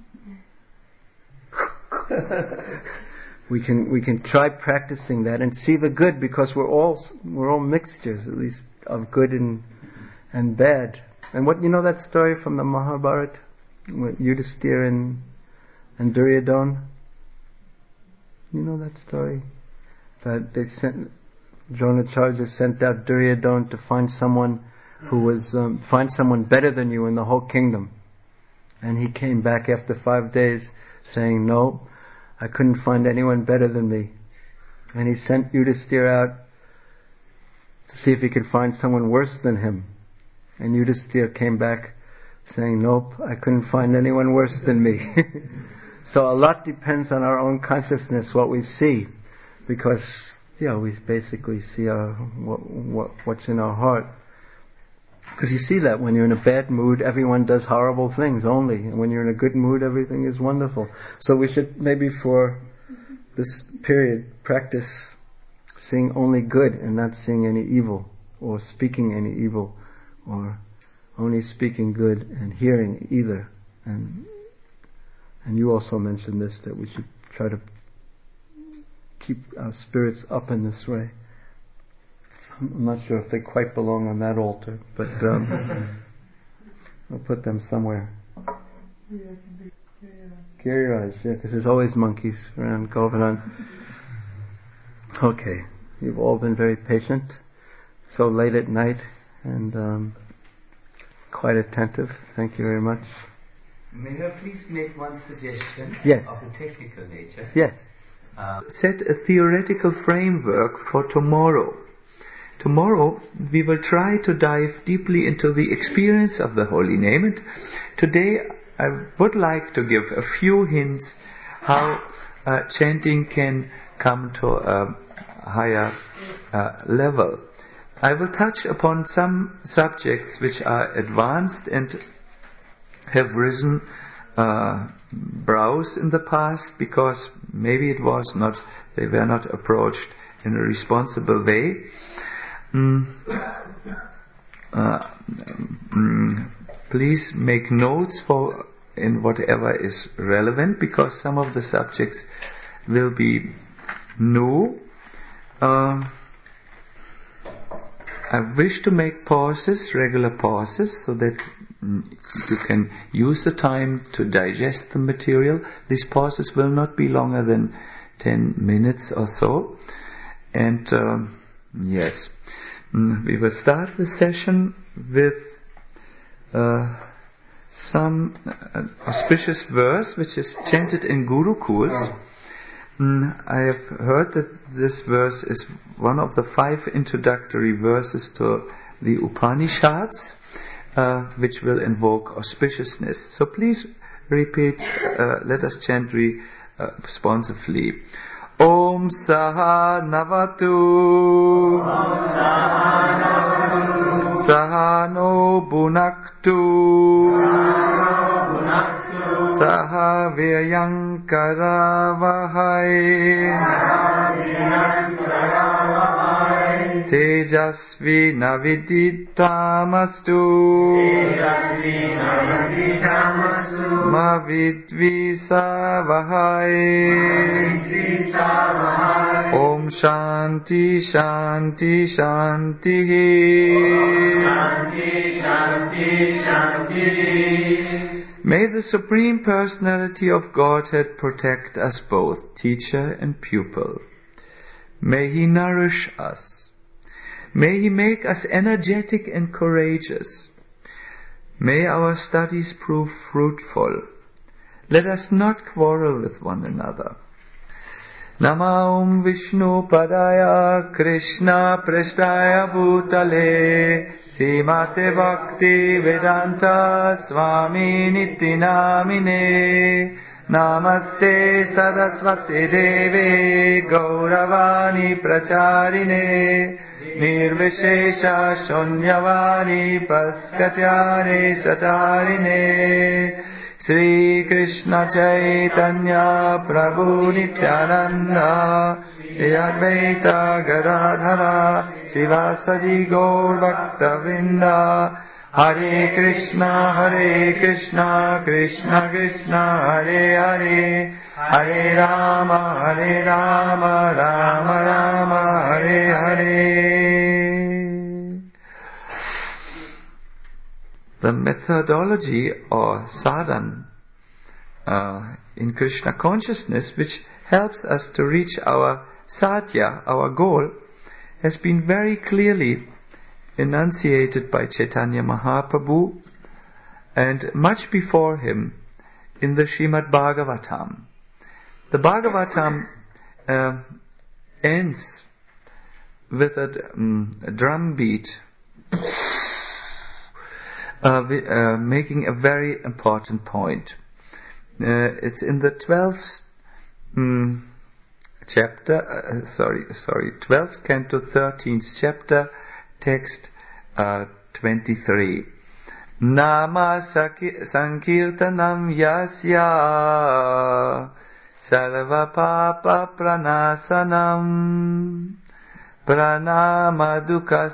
we can we can try practicing that and see the good, because we're all we're all mixtures, at least, of good and and bad. And what, you know that story from the Mahabharata with Yudhisthira and and Duryodhana? You know that story? That they sent Dronacharya sent out Duryodhana to find someone who was um, find someone better than you in the whole kingdom, and he came back after five days saying, "No, I couldn't find anyone better than me." And he sent Yudhisthira out to see if he could find someone worse than him. And Yudhisthira came back saying, "Nope, I couldn't find anyone worse than me." So a lot depends on our own consciousness, what we see, because yeah, we basically see our what, what what's in our heart. Because you see that when you're in a bad mood, everyone does horrible things only, and when you're in a good mood, everything is wonderful. So we should maybe for this period practice seeing only good and not seeing any evil, or speaking any evil, or only speaking good and hearing either. And and you also mentioned this, that we should try to keep our spirits up in this way. I'm not sure if they quite belong on that altar, but um, I'll put them somewhere. Giriraj, yeah, because there's always monkeys around Govardhan. Okay, you've all been very patient, so late at night, and um, quite attentive. Thank you very much. May I please make one suggestion Yes. of a technical nature? Yes. Uh, Set a theoretical framework for tomorrow. Tomorrow we will try to dive deeply into the experience of the holy name, and today I would like to give a few hints how uh, chanting can come to a higher uh, level. I will touch upon some subjects which are advanced and have risen uh, brows in the past, because maybe it was not, they were not approached in a responsible way. Mm. Uh, mm, please make notes for in whatever is relevant, because some of the subjects will be new. Uh, I wish to make pauses, regular pauses, so that mm, you can use the time to digest the material. These pauses will not be longer than ten minutes or so. And um, yes, mm, we will start the session with uh, some uh, auspicious verse which is chanted in Gurukuls. Mm, I have heard that this verse is one of the five introductory verses to the Upanishads, uh, which will invoke auspiciousness. So please repeat, uh, let us chant re, uh, responsively. Om Saha Navatu, Saha No Bhunaktu, Saha Vyayam Karavahai, Tejasvi Naviditamastu, Mavidvisavahai. Om Shanti Shanti Shanti. May the Supreme Personality of Godhead protect us both, teacher and pupil. May He nourish us. May He make us energetic and courageous. May our studies prove fruitful. Let us not quarrel with one another. Nama Om Vishnu Padaya Krishna Prasthaya Bhutale Srimate Bhakti Vedanta Swami Niti Namine Namaste Saraswati Deve Gauravani Pracharine Nirvishesha Shunyavani Paskatyane Satarine Sri Krishna Chaitanya Prabhu Nityananda Shri Advaita Gadadhara Srivasadi Gaur Bhakta Vrinda Hare Krishna Hare Krishna Krishna Krishna Hare Hare Hare Rama Hare Rama Rama Rama Hare Hare. The methodology or sadhana uh, in Krishna consciousness, which helps us to reach our sadhya, our goal, has been very clearly enunciated by Chaitanya Mahaprabhu and much before him in the Srimad Bhagavatam. The Bhagavatam uh, ends with a, um, a drum beat Uh, uh, making a very important point. Uh, it's in the twelfth um, chapter, uh, sorry, sorry, twelfth canto, thirteenth chapter, text uh, twenty-three. Nama Sankirtanam Yasya Sarva Papa Pranasanam Pranama Dukkha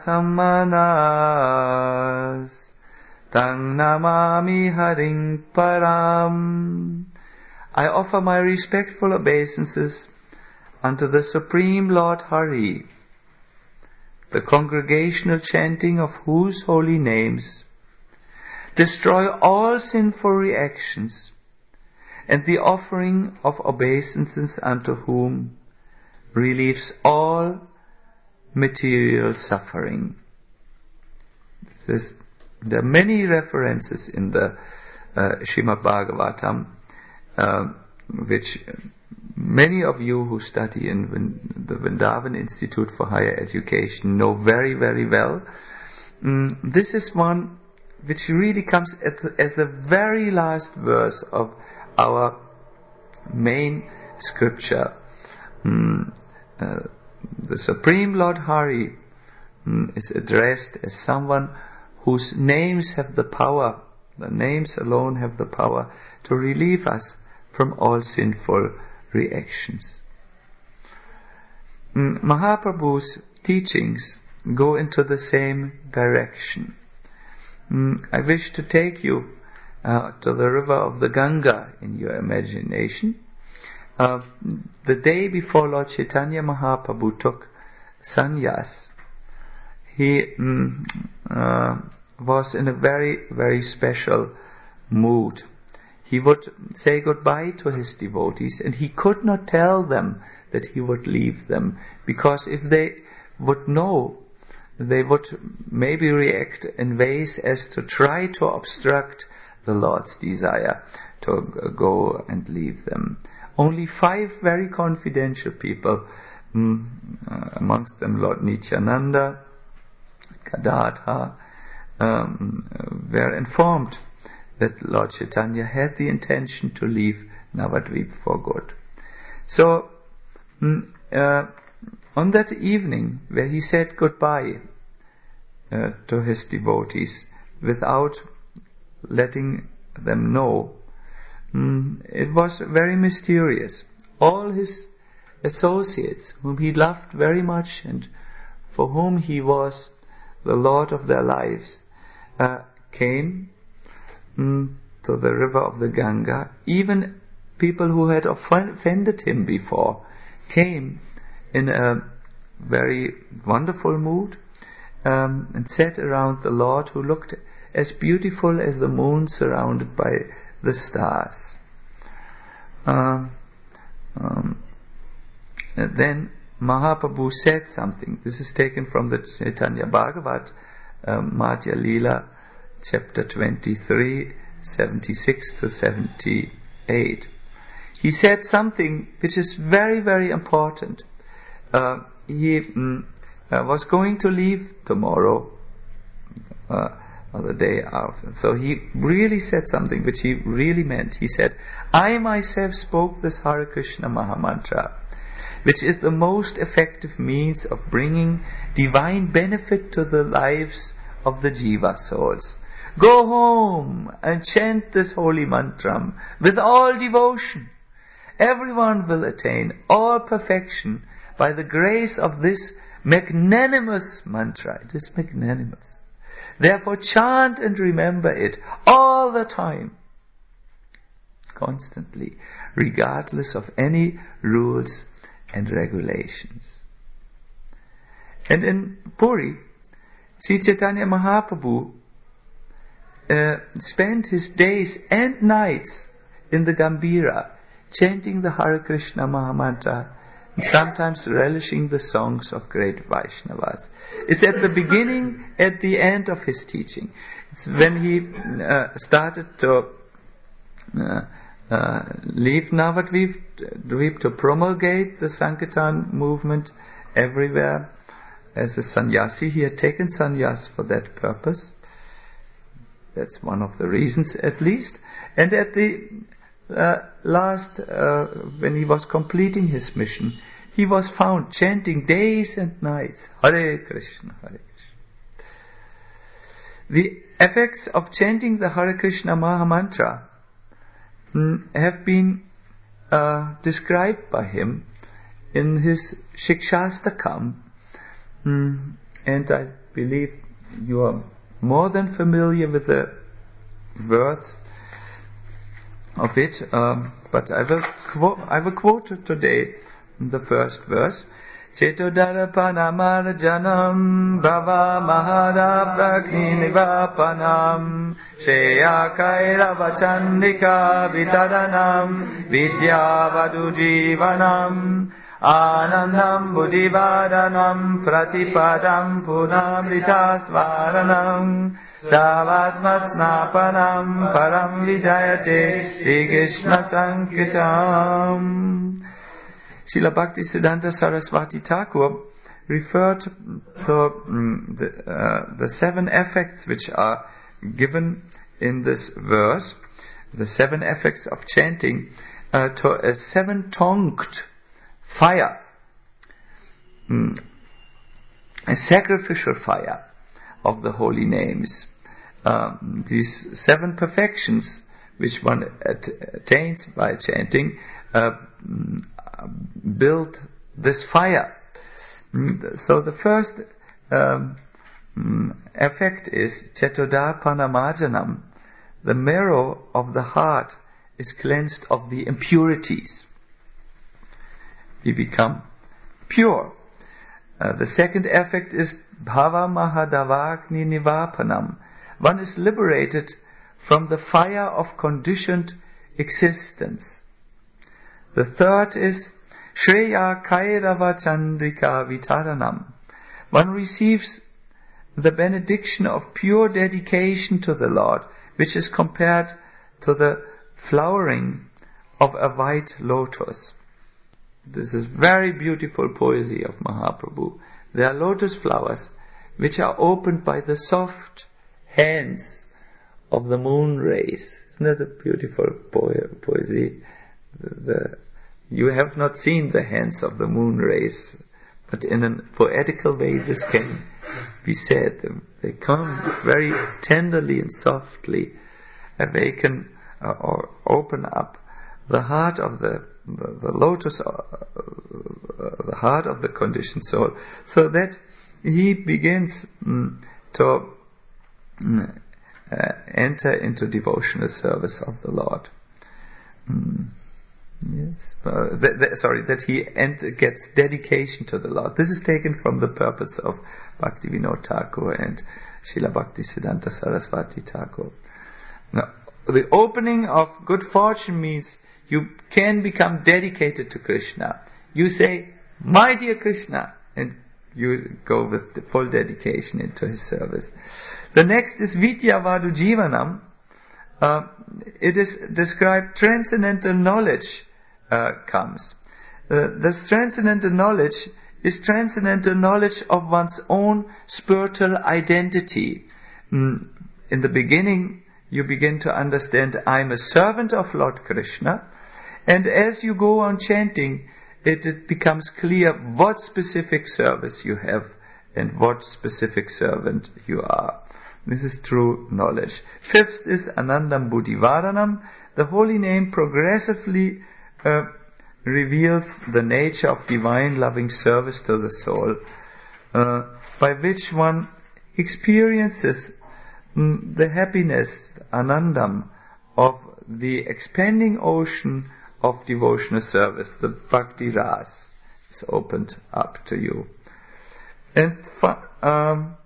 Sammanas Tang namami haring param. I offer my respectful obeisances unto the Supreme Lord Hari, the congregational chanting of whose holy names destroy all sinful reactions, and the offering of obeisances unto whom relieves all material suffering. This is, there are many references in the uh, Srimad Bhagavatam, uh, which many of you who study in Vin- the Vrindavan Institute for Higher Education know very, very well. Mm, this is one which really comes at the, as the very last verse of our main scripture. Mm, uh, the Supreme Lord Hari mm, is addressed as someone whose names have the power, the names alone have the power to relieve us from all sinful reactions. Mm, Mahaprabhu's teachings go into the same direction. Mm, I wish to take you uh, to the river of the Ganga in your imagination. Uh, the day before Lord Chaitanya Mahaprabhu took sannyas, he mm, uh, was in a very, very special mood. He would say goodbye to his devotees, and he could not tell them that he would leave them, because if they would know, they would maybe react in ways as to try to obstruct the Lord's desire to go and leave them. Only five very confidential people, mm, uh, amongst them Lord Nityananda, Gadadhar, um, were informed that Lord Chaitanya had the intention to leave Navadvip for good. So, mm, uh, on that evening where he said goodbye uh, to his devotees without letting them know, mm, it was very mysterious. All his associates, whom he loved very much and for whom he was the Lord of their lives, uh, came mm, to the river of the Ganga. Even people who had offended him before came in a very wonderful mood um, and sat around the Lord, who looked as beautiful as the moon surrounded by the stars. Um, um, and then Mahaprabhu said something. This is taken from the Chaitanya Bhagavat, um, Madhya Leela, chapter twenty-three, seventy-six to seventy-eight. He said something which is very, very important. Uh, he mm, uh, was going to leave tomorrow, uh, or the day after. So he really said something which he really meant. He said, I myself spoke this Hare Krishna Mahamantra, which is the most effective means of bringing divine benefit to the lives of the Jiva souls. Go home and chant this holy mantram with all devotion. Everyone will attain all perfection by the grace of this magnanimous mantra. It is magnanimous. Therefore chant and remember it all the time, constantly, regardless of any rules and regulations. And in Puri, Sri Chaitanya Mahaprabhu uh, spent his days and nights in the Gambhira, chanting the Hare Krishna Mahamantra, and sometimes relishing the songs of great Vaishnavas. It's at the beginning, at the end of his teaching. It's when he uh, started to uh, uh, leave Navadvip to promulgate the Sankirtan movement everywhere. As a sannyasi, he had taken sannyas for that purpose. That's one of the reasons, at least. And at the uh, last, uh, when he was completing his mission, he was found chanting days and nights, Hare Krishna, Hare Krishna. The effects of chanting the Hare Krishna Mahamantra mm, have been uh, described by him in his Shikshastakam. Mm, and I believe you are more than familiar with the words of it, um, but I will, quote, I will quote today the first verse. Cetodarapanamajanam Bhava Mahadabhagni Nivapanam Shreya Kairavachandika Vitaranam Vidyavadu Jivanam Anandam Buddhivadanam Pratipadam Punamritasvaranam Savatmasnapanam Param Vijayate Shri Krishna Sankirtanam. Srila Bhaktisiddhanta Saraswati Thakur referred to um, the, uh, the seven effects which are given in this verse, the seven effects of chanting, uh, to a seven-tongued fire, mm, a sacrificial fire of the holy names. Um, these seven perfections which one at- attains by chanting uh, build this fire. So the first um, effect is Cetodarapanamajanam. The marrow of the heart is cleansed of the impurities. We become pure. Uh, the second effect is Bhava Mahadavagni Nivapanam. One is liberated from the fire of conditioned existence. The third is Shreya Kairava Chandrika Vitaranam. One receives the benediction of pure dedication to the Lord, which is compared to the flowering of a white lotus. This is very beautiful poesy of Mahaprabhu. There are lotus flowers which are opened by the soft hands of the moon rays. Isn't that a beautiful po- poesy? The, the, you have not seen the hands of the moon rays, but in a poetical way this can be said. They come very tenderly and softly, awaken uh, or open up the heart of the the, the lotus, uh, uh, the heart of the conditioned soul, so that he begins mm, to mm, uh, enter into devotional service of the Lord. Mm. Yes, uh, th- th- sorry, that he ent- gets dedication to the Lord. This is taken from the purports of Bhaktivinoda Thakur and Srila Bhaktisiddhanta Saraswati Thakur. Now, the opening of good fortune means you can become dedicated to Krishna. You say, "My dear Krishna," and you go with the full dedication into his service. The next is Vidyavadu Jivanam. Uh, it is described transcendental knowledge uh, comes. Uh, this transcendental knowledge is transcendental knowledge of one's own spiritual identity. Mm, in the beginning, you begin to understand, I'm a servant of Lord Krishna, and as you go on chanting, it, it becomes clear what specific service you have and what specific servant you are. This is true knowledge. Fifth is Anandam Buddhivaranam. The holy name progressively uh, reveals the nature of divine loving service to the soul, uh, by which one experiences mm, the happiness, Anandam, of the expanding ocean of devotional service. The Bhakti Ras is opened up to you. And um,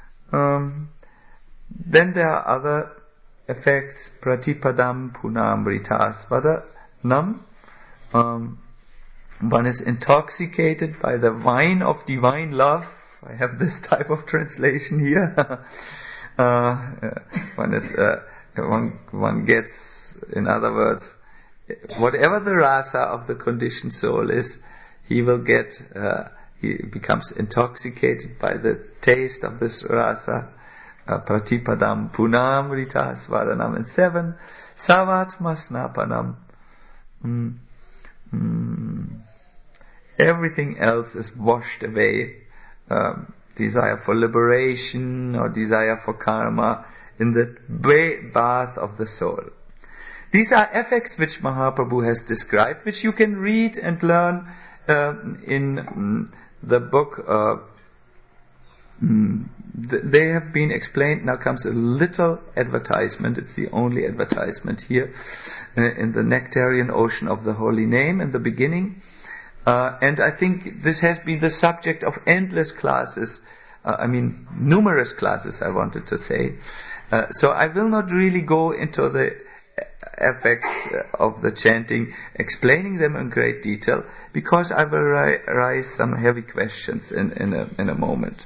um, then there are other effects. Pratipadam Punamritasvadanam. Um, one is intoxicated by the wine of divine love. I have this type of translation here. uh, one is uh, one one gets, in other words, whatever the rasa of the conditioned soul is, he will get. Uh, he becomes intoxicated by the taste of this rasa. Uh, Pratipadam Punamrita Svaranam. And seven, Savatma Snapanam. Mm, mm, everything else is washed away. Um, desire for liberation or desire for karma in the bath of the soul. These are effects which Mahaprabhu has described, which you can read and learn uh, in um, the book. Uh, Mm, th- they have been explained. Now comes a little advertisement. It's the only advertisement here uh, in the Nectarian Ocean of the Holy Name. In the beginning, Uh, and I think this has been the subject of endless classes, uh, I mean numerous classes I wanted to say. Uh, so I will not really go into the effects of the chanting, explaining them in great detail, because I will ri- raise some heavy questions in, in, a, in a moment.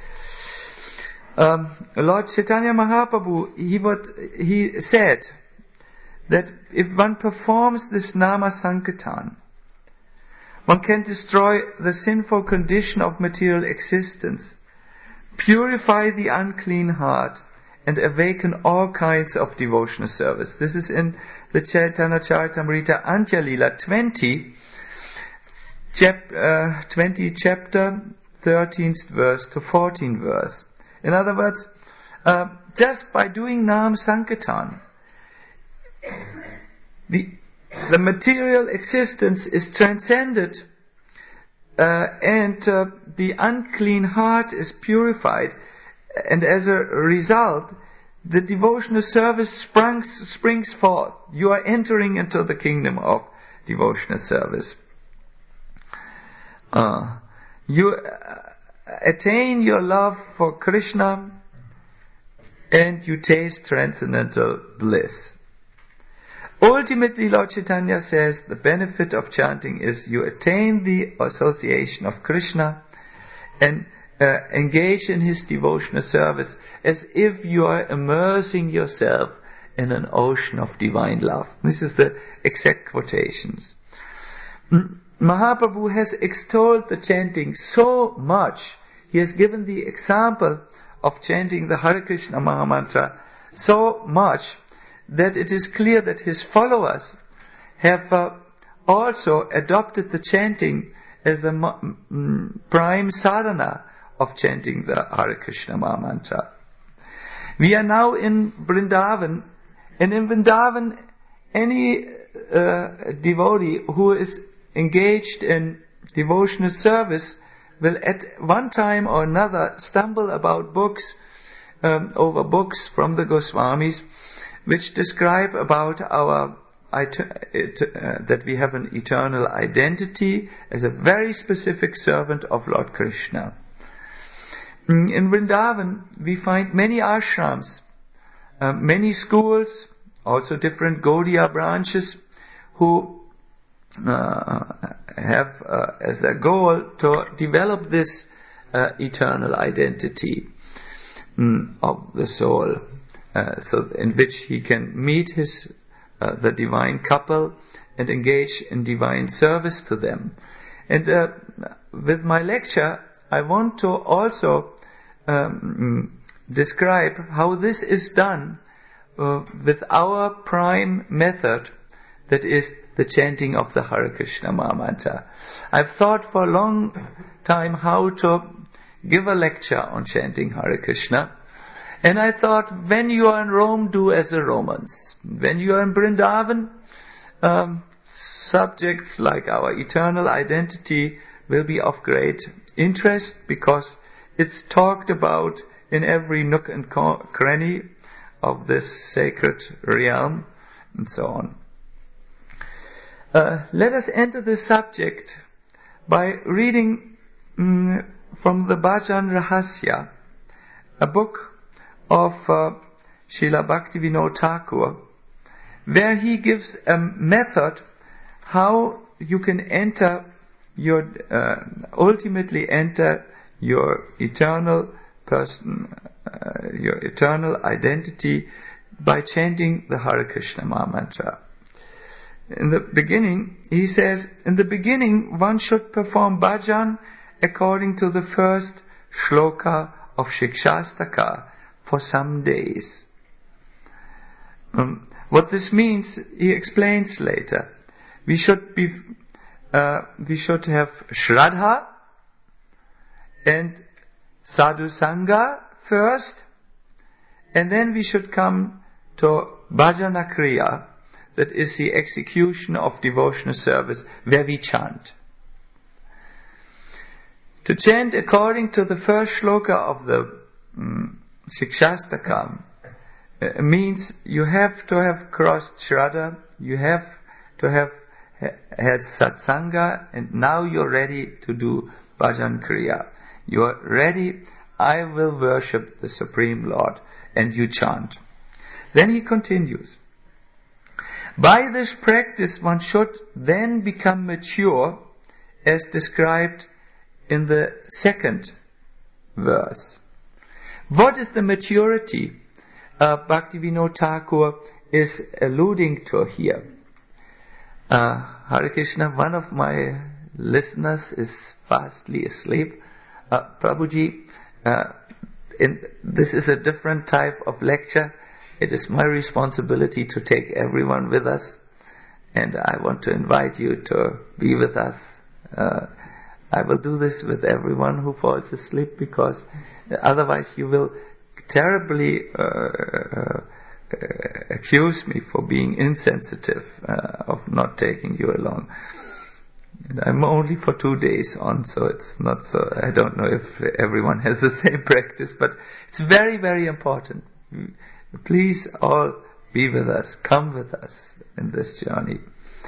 Um, Lord Chaitanya Mahaprabhu, he, would, he said that if one performs this Nama Sankirtan, one can destroy the sinful condition of material existence, purify the unclean heart, and awaken all kinds of devotional service. This is in the Chaitanya Charitamrita Antya Lila twenty, chap, uh, twenty chapter, thirteenth verse to fourteenth verse. In other words, uh, just by doing Nam Sankirtan, the, the material existence is transcended, uh, and uh, the unclean heart is purified. And as a result, the devotional service springs, springs forth. You are entering into the kingdom of devotional service. Uh, you uh, attain your love for Krishna, and you taste transcendental bliss. Ultimately, Lord Chaitanya says the benefit of chanting is you attain the association of Krishna and Uh, engage in his devotional service as if you are immersing yourself in an ocean of divine love. This is the exact quotations. Mahaprabhu has extolled the chanting so much. He has given the example of chanting the Hare Krishna Mahamantra so much that it is clear that his followers have uh, also adopted the chanting as the mm, prime sadhana of chanting the Hare Krishna Mahamantra. We are now in Vrindavan, and in Vrindavan, any uh, devotee who is engaged in devotional service will at one time or another stumble about books, um, over books from the Goswamis, which describe about our it, uh, that we have an eternal identity as a very specific servant of Lord Krishna. In Vrindavan, we find many ashrams, uh, many schools, also different Gaudiya branches, who uh, have uh, as their goal to develop this uh, eternal identity um, of the soul, uh, so in which he can meet his uh, the divine couple and engage in divine service to them. And uh, with my lecture, I want to also Um, describe how this is done uh, with our prime method, that is the chanting of the Hare Krishna Mahamantra. I've thought for a long time how to give a lecture on chanting Hare Krishna, and I thought, when you are in Rome, do as the Romans. When you are in Vrindavan, um, subjects like our eternal identity will be of great interest, because it's talked about in every nook and cranny of this sacred realm, and so on. Uh, let us enter this subject by reading mm, from the Bhajan Rahasya, a book of uh, Srila Bhaktivinoda Thakur, where he gives a method how you can enter your, uh, ultimately enter your eternal person, uh, your eternal identity by chanting the Hare Krishna Mahamantra. In the beginning, he says, in the beginning one should perform bhajan according to the first shloka of Shikshastaka for some days. Um, what this means, he explains later. We should be, uh, we should have Shraddha and Sadhu Sangha first, and then we should come to Bhajana Kriya, that is the execution of devotional service, where we chant. To chant according to the first shloka of the um, Shikshastakam uh, means you have to have crossed Shraddha, you have to have ha- had satsanga, and now you're ready to do bhajan kriya. You're ready, I will worship the Supreme Lord, and you chant. Then he continues. By this practice one should then become mature, as described in the second verse. What is the maturity uh, Bhaktivinoda Thakur is alluding to here? Uh, Hare Krishna, one of my listeners is fastly asleep. Uh, Prabhuji, uh, in, this is a different type of lecture. It is my responsibility to take everyone with us, and I want to invite you to be with us. Uh, I will do this with everyone who falls asleep, because otherwise you will terribly uh, uh, accuse me for being insensitive uh, of not taking you along. And I'm only for two days on, so it's not so, I don't know if everyone has the same practice, but it's very, very important. Please all be with us, come with us in this journey.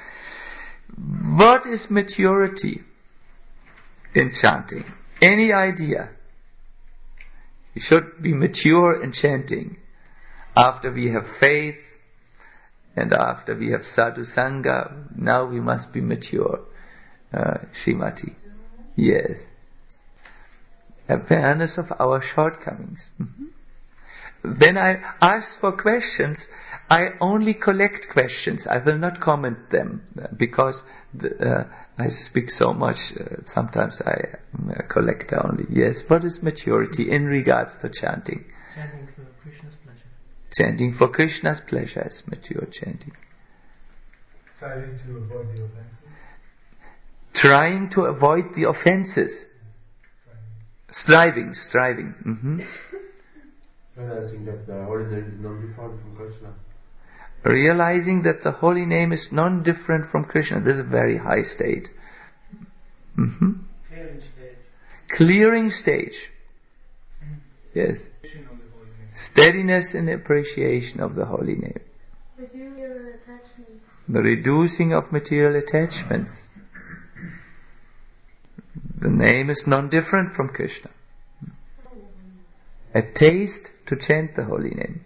What is maturity in chanting? Any idea? We should be mature in chanting. After we have faith and after we have sadhu sangha, now we must be mature. Uh, Srimati. Yes. Awareness of our shortcomings. Mm-hmm. When I ask for questions, I only collect questions. I will not comment them, because the, uh, I speak so much, uh, sometimes I uh, collect only. Yes, what is maturity in regards to chanting? Chanting for Krishna's pleasure. Chanting for Krishna's pleasure is mature chanting. Striving to avoid the offenses. Trying to avoid the offenses. Striving, striving. Mm-hmm. Realizing that the holy name is non-different from Krishna. Realizing that the holy name is non-different from Krishna. This is a very high state. Mm-hmm. Clearing stage. Clearing stage. Yes. Steadiness and appreciation of the holy name. Material attachments. The reducing of material attachments. The name is non-different from Krishna. A taste to chant the holy name.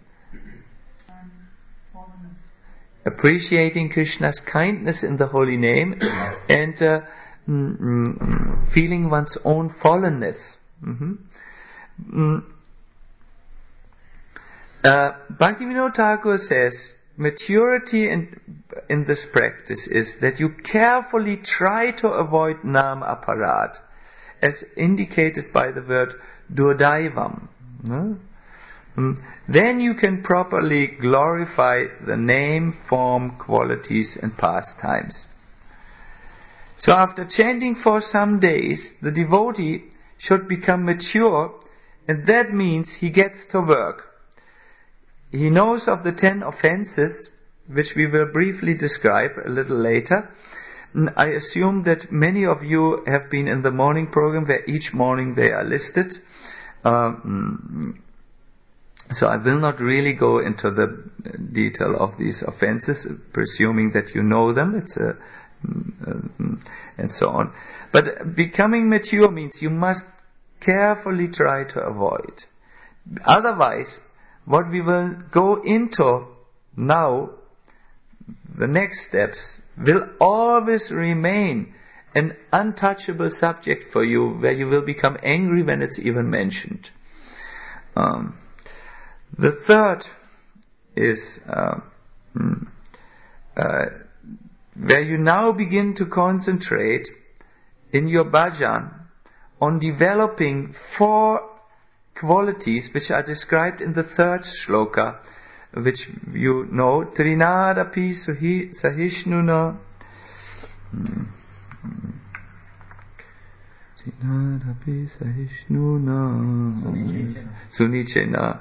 Appreciating Krishna's kindness in the holy name, and uh, mm, mm, feeling one's own fallenness. Mm-hmm. Mm. Uh, Bhaktivinoda Thakur says, maturity in, in this practice is that you carefully try to avoid nam aparad, as indicated by the word durdaivam. No? Mm. Then you can properly glorify the name, form, qualities and pastimes. So after chanting for some days, the devotee should become mature, and that means he gets to work. He knows of the ten offenses, which we will briefly describe a little later. I assume that many of you have been in the morning program, where each morning they are listed. Um, so I will not really go into the detail of these offenses, presuming that you know them. It's a, and so on. But becoming mature means you must carefully try to avoid. Otherwise, what we will go into now, the next steps, will always remain an untouchable subject for you, where you will become angry when it's even mentioned. Um, the third is uh, uh, where you now begin to concentrate in your bhajan on developing four qualities which are described in the third shloka, which you know, Trinadapi Sahishnuna. Trinadapi Sahishnuna Sunichena.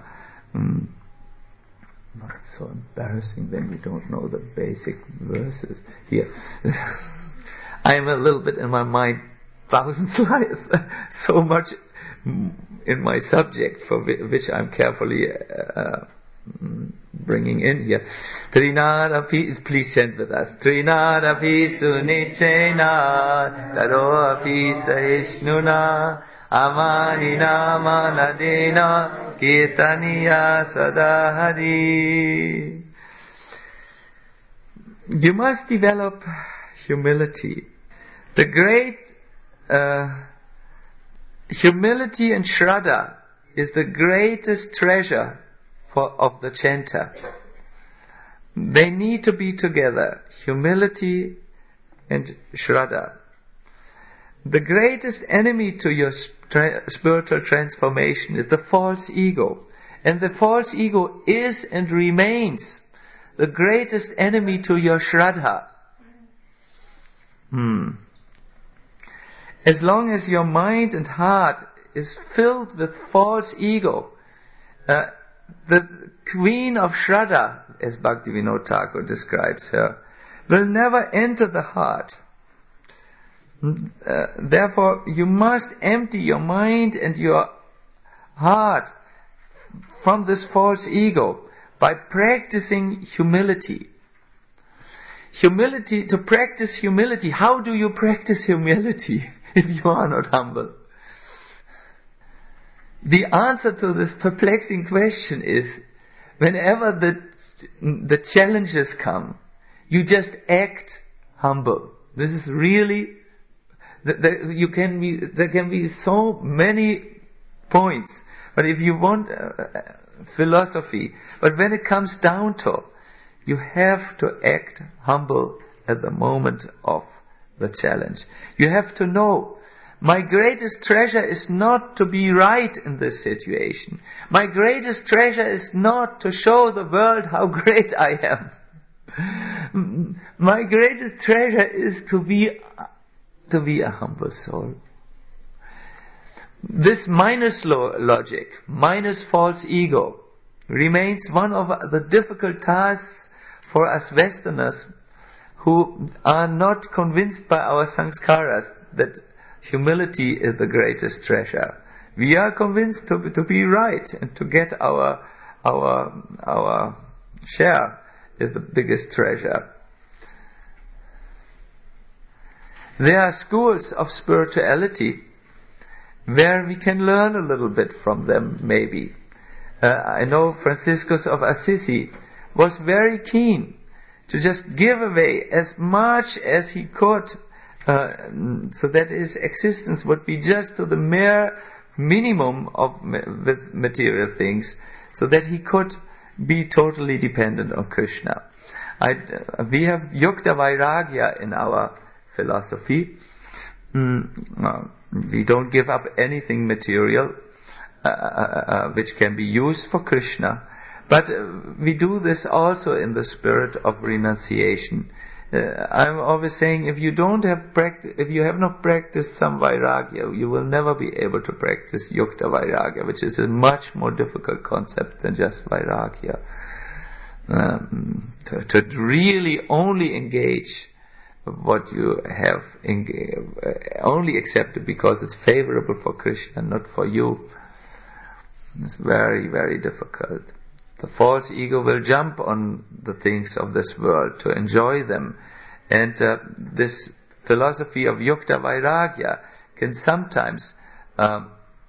Not so embarrassing when we don't know the basic verses here. I am a little bit in my mind, thousands life, so much in my subject for which I'm carefully uh, bringing in here. Trinadapi, please chant with us. Trinadapi sunichena, taroapi sahishnuna, amanina manadena, kirtaniya sadahari. You must develop humility. The great uh, humility and Shraddha is the greatest treasure for, of the chanter. They need to be together, humility and Shraddha. The greatest enemy to your stra- spiritual transformation is the false ego. And the false ego is and remains the greatest enemy to your Shraddha. Hmm. As long as your mind and heart is filled with false ego, uh, the queen of Shraddha, as Bhaktivinoda Thakur describes her, will never enter the heart. Uh, therefore, you must empty your mind and your heart from this false ego by practicing humility. Humility, to practice humility, how do you practice humility if you are not humble? The answer to this perplexing question is, whenever the the challenges come, you just act humble. This is really, the, the, you can be, there can be so many points, but if you want uh, philosophy, but when it comes down to, you have to act humble at the moment of the challenge. You have to know, my greatest treasure is not to be right in this situation. My greatest treasure is not to show the world how great I am. My greatest treasure is to be, to be a humble soul. This minus lo- logic, minus false ego, remains one of the difficult tasks for us Westerners who are not convinced by our sanskaras that humility is the greatest treasure. We are convinced to, to be right and to get our our our share is the biggest treasure. There are schools of spirituality where we can learn a little bit from them, maybe. Uh, I know Franciscus of Assisi was very keen to just give away as much as he could, uh, so that his existence would be just to the mere minimum of ma- with material things, so that he could be totally dependent on Krishna. I, uh, we have Yukta Vairagya in our philosophy. Mm, uh, we don't give up anything material uh, uh, which can be used for Krishna. But uh, we do this also in the spirit of renunciation. Uh, I'm always saying, if you don't have practi- if you have not practiced some vairagya, you will never be able to practice yukta vairagya, which is a much more difficult concept than just vairagya. Um, to, to really only engage what you have, engage, uh, only accept it because it's favorable for Krishna, not for you. It's very, very difficult. The false ego will jump on the things of this world to enjoy them. And uh, this philosophy of Yukta Vairagya can sometimes um,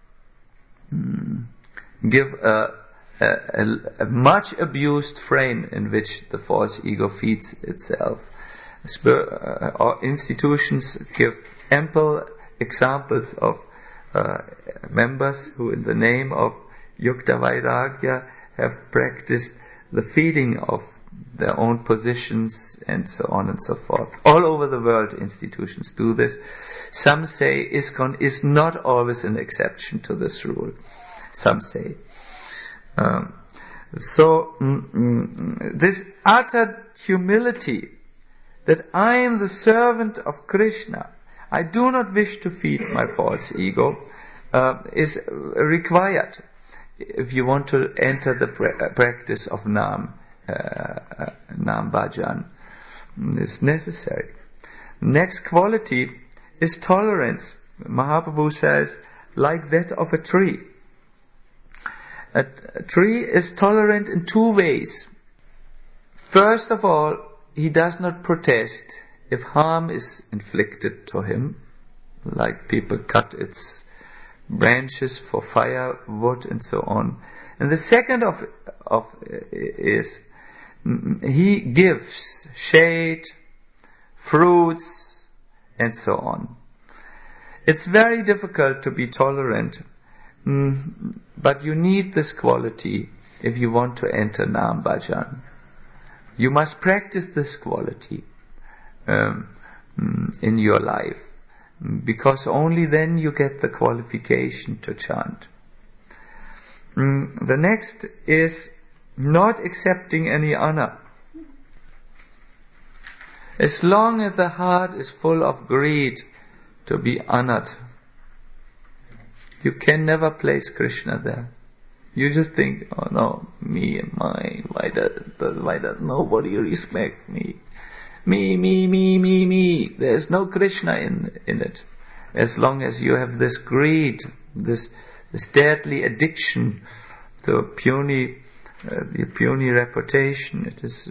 give a, a, a much abused frame in which the false ego feeds itself. Spir- uh, or institutions give ample examples of uh, members who, in the name of Yukta Vairagya, have practiced the feeding of their own positions and so on and so forth. All over the world institutions do this. Some say ISKCON is not always an exception to this rule. Some say. Um, so, mm, mm, this utter humility that I am the servant of Krishna, I do not wish to feed my false ego, uh, is required if you want to enter the pra- practice of Nam, uh, Nam Bhajan. It's necessary. Next quality is tolerance. Mahaprabhu says, like that of a tree. a, a tree is tolerant in two ways. First of all, he does not protest if harm is inflicted to him, like people cut its branches for firewood and so on. And the second of of is he gives shade, fruits, and so on. It's very difficult to be tolerant, mm, but you need this quality if you want to enter Nam Bhajan. You must practice this quality um, in your life, because only then you get the qualification to chant. Mm, the next is not accepting any honor. As long as the heart is full of greed to be honored, you can never place Krishna there. You just think, oh no, me and mine, why does, why does nobody respect me? Me, me, me, me, me. There's no Krishna in, in it. As long as you have this greed, this, this deadly addiction to a puny, uh, the puny reputation, it is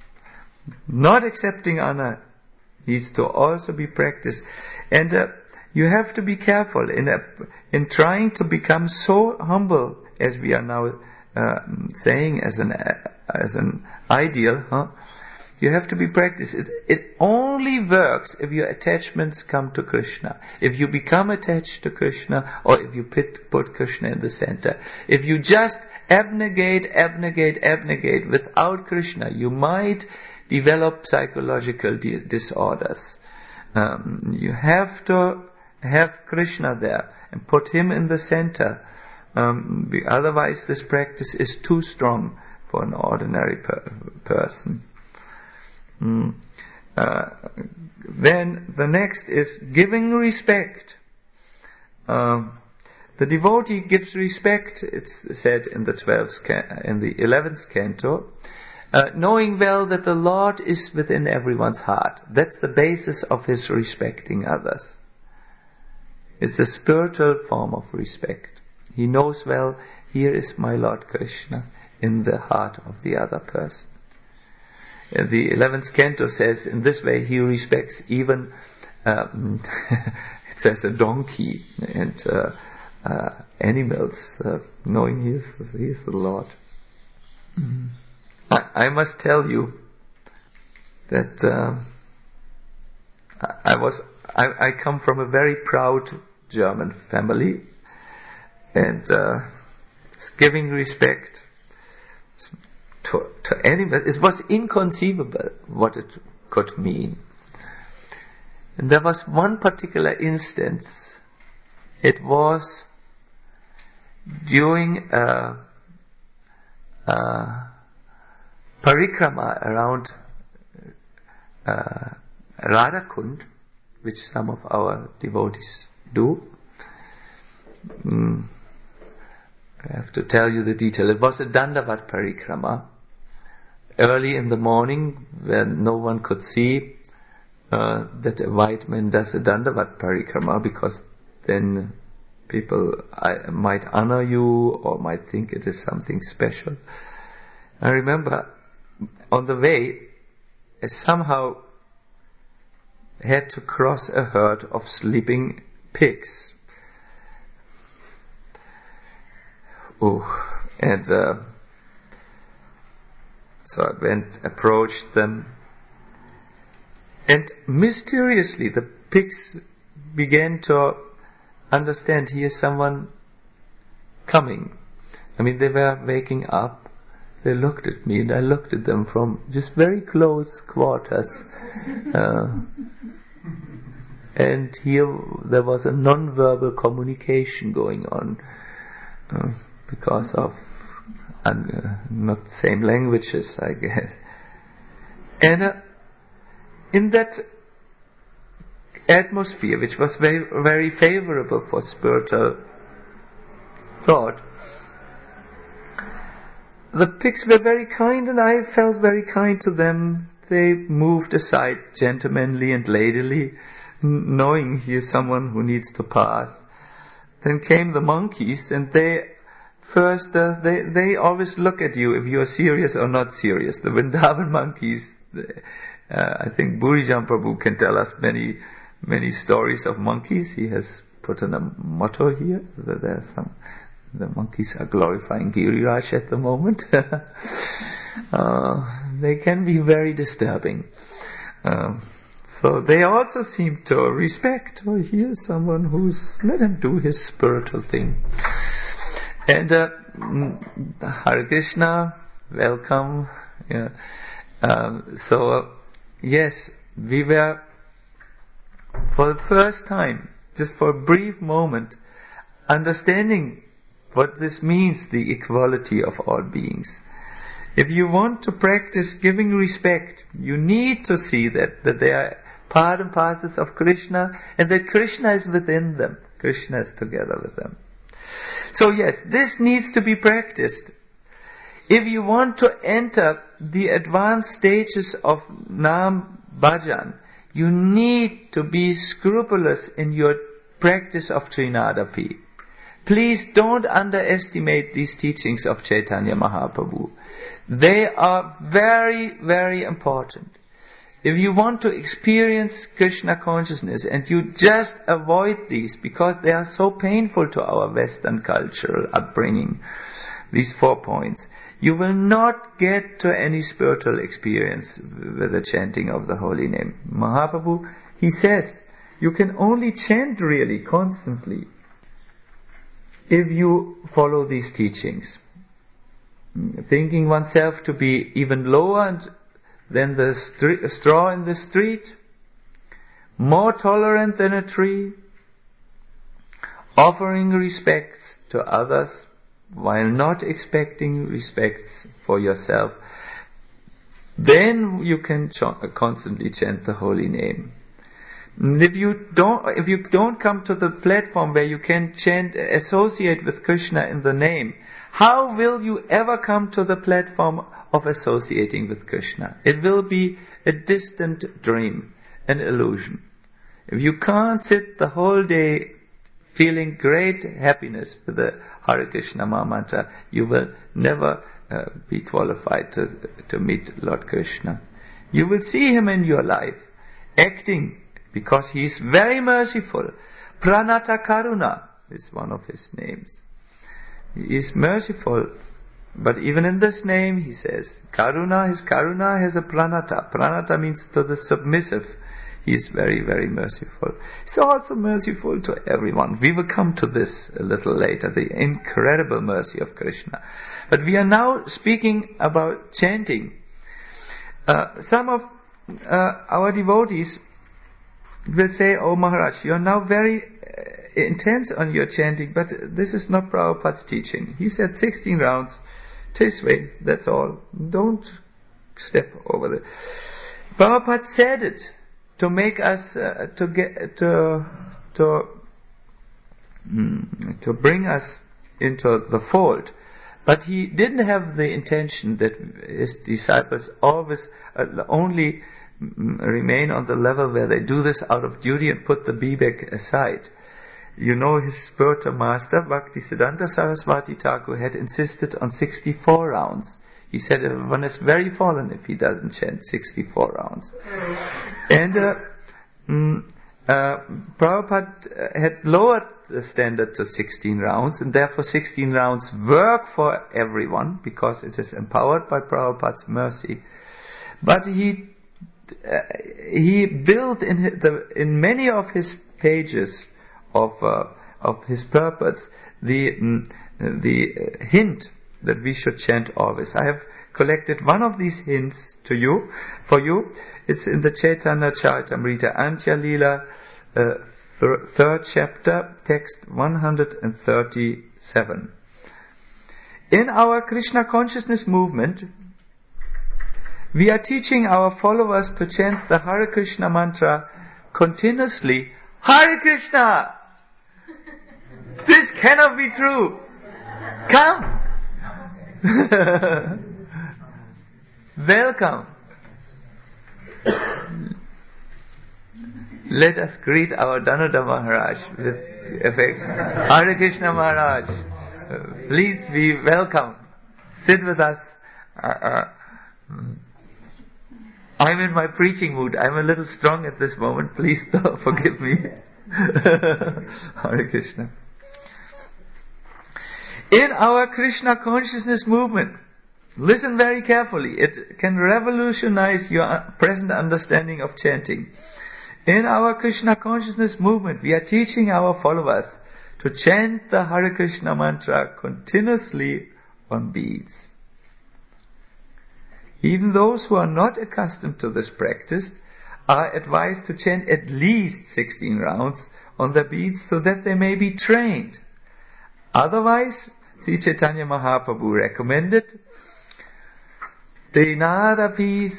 not accepting honor needs to also be practiced. And uh, you have to be careful in a, in trying to become so humble as we are now uh, saying as an as an ideal. Huh? You have to be practiced. It, it only works if your attachments come to Krishna. If you become attached to Krishna, or if you put, put Krishna in the center. If you just abnegate, abnegate, abnegate without Krishna, you might develop psychological di- disorders. Um, you have to have Krishna there and put him in the center. Um, otherwise, this practice is too strong for an ordinary per- person. Mm. Uh, then the next is giving respect. Uh, the devotee gives respect. It's said in the twelfth, can- in the eleventh canto, uh, knowing well that the Lord is within everyone's heart. That's the basis of his respecting others. It's a spiritual form of respect. He knows well, here is my Lord Krishna in the heart of the other person. Uh, the eleventh canto says in this way he respects even, um, it says a donkey and uh, uh, animals, uh, knowing he is, he is the Lord. Mm-hmm. I, I must tell you that uh, I, I was I, I come from a very proud German family, and uh, giving respect to, to animals, it was inconceivable what it could mean. And there was one particular instance. It was during a, a parikrama around uh, Radhakund, which some of our devotees do. Mm. I have to tell you the detail. It was a Dandavat parikrama. Early in the morning, when no one could see uh, that a white man does a Dandavat parikrama, because then people I, might honor you or might think it is something special. I remember on the way, I somehow had to cross a herd of sleeping pigs. Oh, and uh, so I went, approached them, and mysteriously the pigs began to understand here is someone coming. I mean, they were waking up. They looked at me, and I looked at them from just very close quarters. Uh, and here there was a non-verbal communication going on. Uh, because of uh, not the same languages, I guess. And uh, in that atmosphere, which was very, very favorable for spiritual thought, the pigs were very kind, and I felt very kind to them. They moved aside gentlemanly and ladily, knowing he is someone who needs to pass. Then came the monkeys, and they first, uh, they, they always look at you if you are serious or not serious. The Vrindavan monkeys, the, uh, I think Burijam Prabhu can tell us many, many stories of monkeys. He has put in a motto here that there are some, the monkeys are glorifying Giriraj at the moment. uh, they can be very disturbing. Um, so they also seem to respect, oh, here's someone who's, let him do his spiritual thing. And uh, Hare Krishna, welcome. Yeah. Um, so, uh, yes, we were, for the first time, just for a brief moment, understanding what this means, the equality of all beings. If you want to practice giving respect, you need to see that, that they are part and parcels of Krishna, and that Krishna is within them. Krishna is together with them. So yes, this needs to be practiced. If you want to enter the advanced stages of Nam Bhajan, you need to be scrupulous in your practice of Trinadapi. Please don't underestimate these teachings of Chaitanya Mahaprabhu. They are very, very important. If you want to experience Krishna consciousness and you just avoid these because they are so painful to our Western cultural upbringing, these four points, you will not get to any spiritual experience with the chanting of the holy name. Mahaprabhu, he says, you can only chant really constantly if you follow these teachings. Thinking oneself to be even lower than the stre- straw in the street, more tolerant than a tree, offering respects to others while not expecting respects for yourself, then you can ch- constantly chant the holy name. And if you don't, if you don't come to the platform where you can chant, associate with Krishna in the name, how will you ever come to the platform of associating with Krishna? It will be a distant dream, an illusion. If you can't sit the whole day feeling great happiness with the Hare Krishna Maha Mantra, you will never uh, be qualified to, to meet Lord Krishna. You will see Him in your life, acting, because He is very merciful. Pranata Karuna is one of His names. He is merciful, but even in this name He says, Karuna, His Karuna has a pranata. Pranata means to the submissive. He is very, very merciful. He's also merciful to everyone. We will come to this a little later, the incredible mercy of Krishna. But we are now speaking about chanting. Uh, some of uh, our devotees will say, oh Maharaj, you are now very uh, intense on your chanting, but this is not Prabhupada's teaching. He said sixteen rounds, this way, that's all. Don't step over it. Prabhupada said it to make us, uh, to get, to, to, mm, to bring us into the fold. But he didn't have the intention that his disciples always uh, only remain on the level where they do this out of duty and put the bibek aside. You know, his spiritual master, Bhaktisiddhanta Saraswati Thakur, had insisted on sixty-four rounds. He said one is very fallen if he doesn't chant sixty-four rounds. And uh, mm, uh, Prabhupada had lowered the standard to sixteen rounds, and therefore sixteen rounds work for everyone because it is empowered by Prabhupada's mercy. But he Uh, he built in the in many of his pages of uh, of his purpose the mm, the uh, hint that we should chant always. I have collected one of these hints to you for you. It's in the Chaitanya Charitamrita Antya Lila, uh, th- third chapter, text one hundred thirty-seven. In our Krishna consciousness movement, we are teaching our followers to chant the Hare Krishna mantra continuously. Hare Krishna! This cannot be true. Come! Welcome. Let us greet our Danuda Maharaj with affection. Hare Krishna Maharaj. uh, please be welcome. Sit with us. Uh, uh, I'm in my preaching mood. I'm a little strong at this moment. Please don't forgive me. Hare Krishna. In our Krishna consciousness movement, listen very carefully. It can revolutionize your present understanding of chanting. In our Krishna consciousness movement, we are teaching our followers to chant the Hare Krishna mantra continuously on beads. Even those who are not accustomed to this practice are advised to chant at least sixteen rounds on the beads so that they may be trained. Otherwise, Sri Chaitanya Mahaprabhu recommended Trinadapi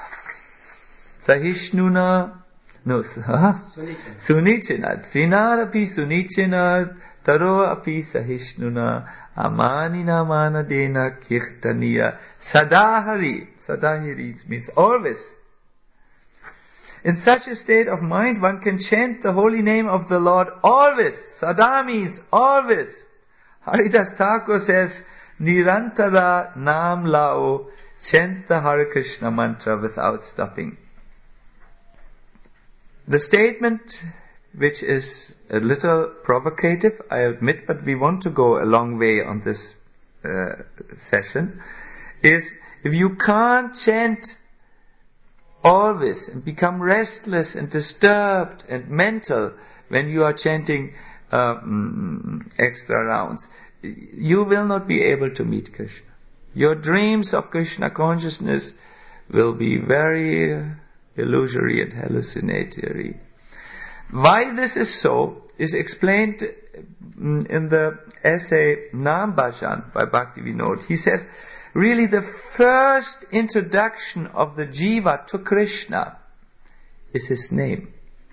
Sahishnuna No, Sunichena. Trinadapi Sunichena Taro api Sahishnuna Amanina Manadena Kirtaniya Sadahari. Sadahari means always. In such a state of mind, one can chant the holy name of the Lord always. Sada means always. Haridas Thakur says, Nirantara Nam Lao, chant the Hare Krishna mantra without stopping. The statement, which is a little provocative, I admit, but we want to go a long way on this uh, session, is if you can't chant always and become restless and disturbed and mental when you are chanting um, extra rounds, you will not be able to meet Krishna. Your dreams of Krishna consciousness will be very illusory and hallucinatory. Why this is so is explained in the essay Nam Bhajan by Bhaktivinoda. He says, really the first introduction of the jiva to Krishna is his name.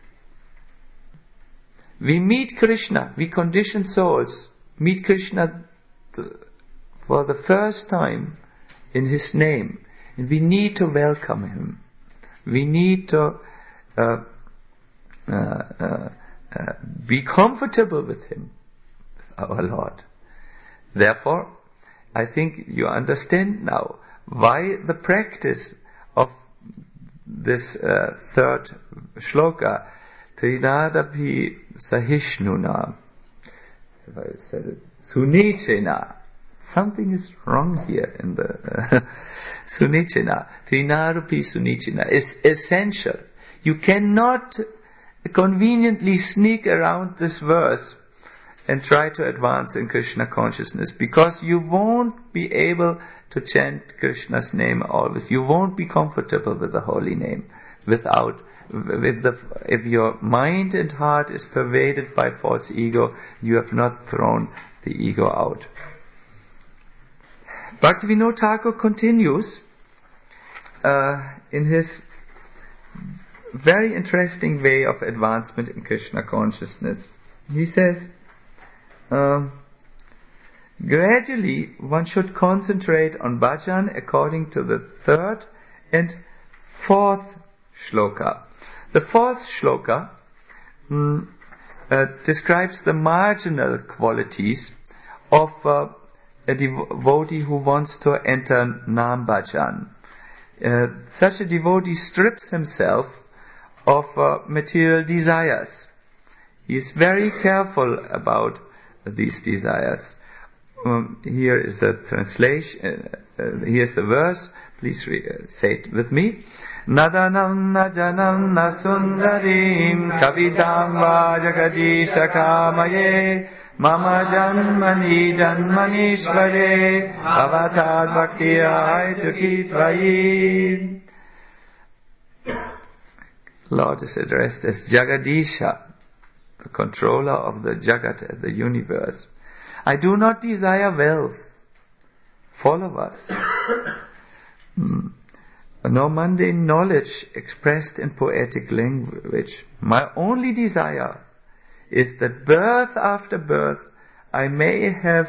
We meet Krishna, we conditioned souls meet Krishna th- for the first time in his name, and we need to welcome him. We need to uh, uh, uh, uh, be comfortable with him, with our Lord. Therefore, I think you understand now why the practice of this uh, third shloka, Trinadapi Sahishnuna, if I said it, Sunichena. Something is wrong here in the uh, Sunichena. Trinadapi Sunichena is essential. You cannot conveniently sneak around this verse and try to advance in Krishna consciousness, because you won't be able to chant Krishna's name always. You won't be comfortable with the holy name without, with the, if your mind and heart is pervaded by false ego, you have not thrown the ego out. Bhaktivinoda Thakur continues uh, in his very interesting way of advancement in Krishna consciousness. He says, Um, gradually, one should concentrate on bhajan according to the third and fourth shloka. The fourth shloka mm, uh, describes the marginal qualities of uh, a devotee who wants to enter Nam Bhajan. Uh, such a devotee strips himself of uh, material desires. He is very careful about these desires. Um, here is the translation, uh, uh, here's the verse, please re- uh, say it with me. Nadanam najanam nasundarim kavidam vajagadisha kamaye mama janmani janmanishvare avatad bhaktiyai tukitvayi. Lord is addressed as Jagadisha, the controller of the Jagat, the universe. I do not desire wealth, followers, mm. no mundane knowledge expressed in poetic language. My only desire is that birth after birth I may have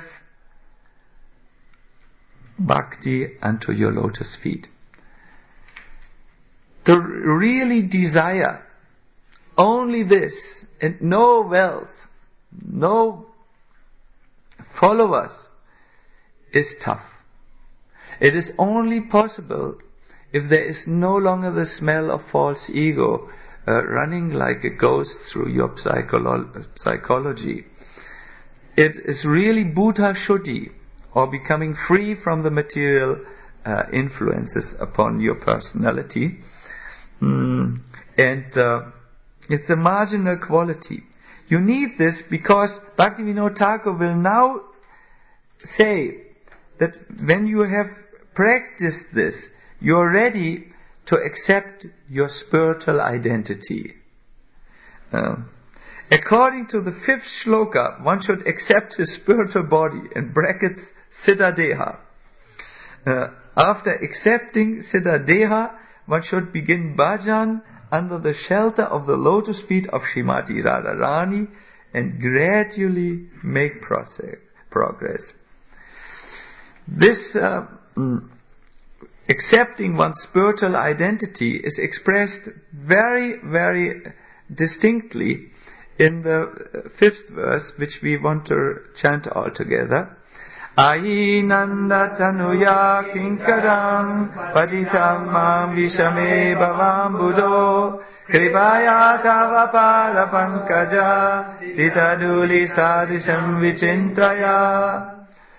bhakti unto your lotus feet. To really desire only this, and no wealth, no followers is tough. It is only possible if there is no longer the smell of false ego uh, running like a ghost through your psycholo- psychology. It is really Buddha Shuddhi, or becoming free from the material uh, influences upon your personality. Mm, and uh, it's a marginal quality. You need this because Bhaktivinoda Thakur will now say that when you have practiced this, you're ready to accept your spiritual identity. Uh, according to the fifth shloka, one should accept his spiritual body, in brackets, Siddha Deha. Uh, after accepting Siddha Deha, one should begin bhajan under the shelter of the lotus feet of Srimati Radharani and gradually make process, progress. This uh, mm, accepting one's spiritual identity is expressed very, very distinctly in the fifth verse, which we want to chant all together. Ainanda tanuya kinkaram patitam mam vishame bhavam buddho kripaya tava para pankaja titaduli sadisham vichintaya.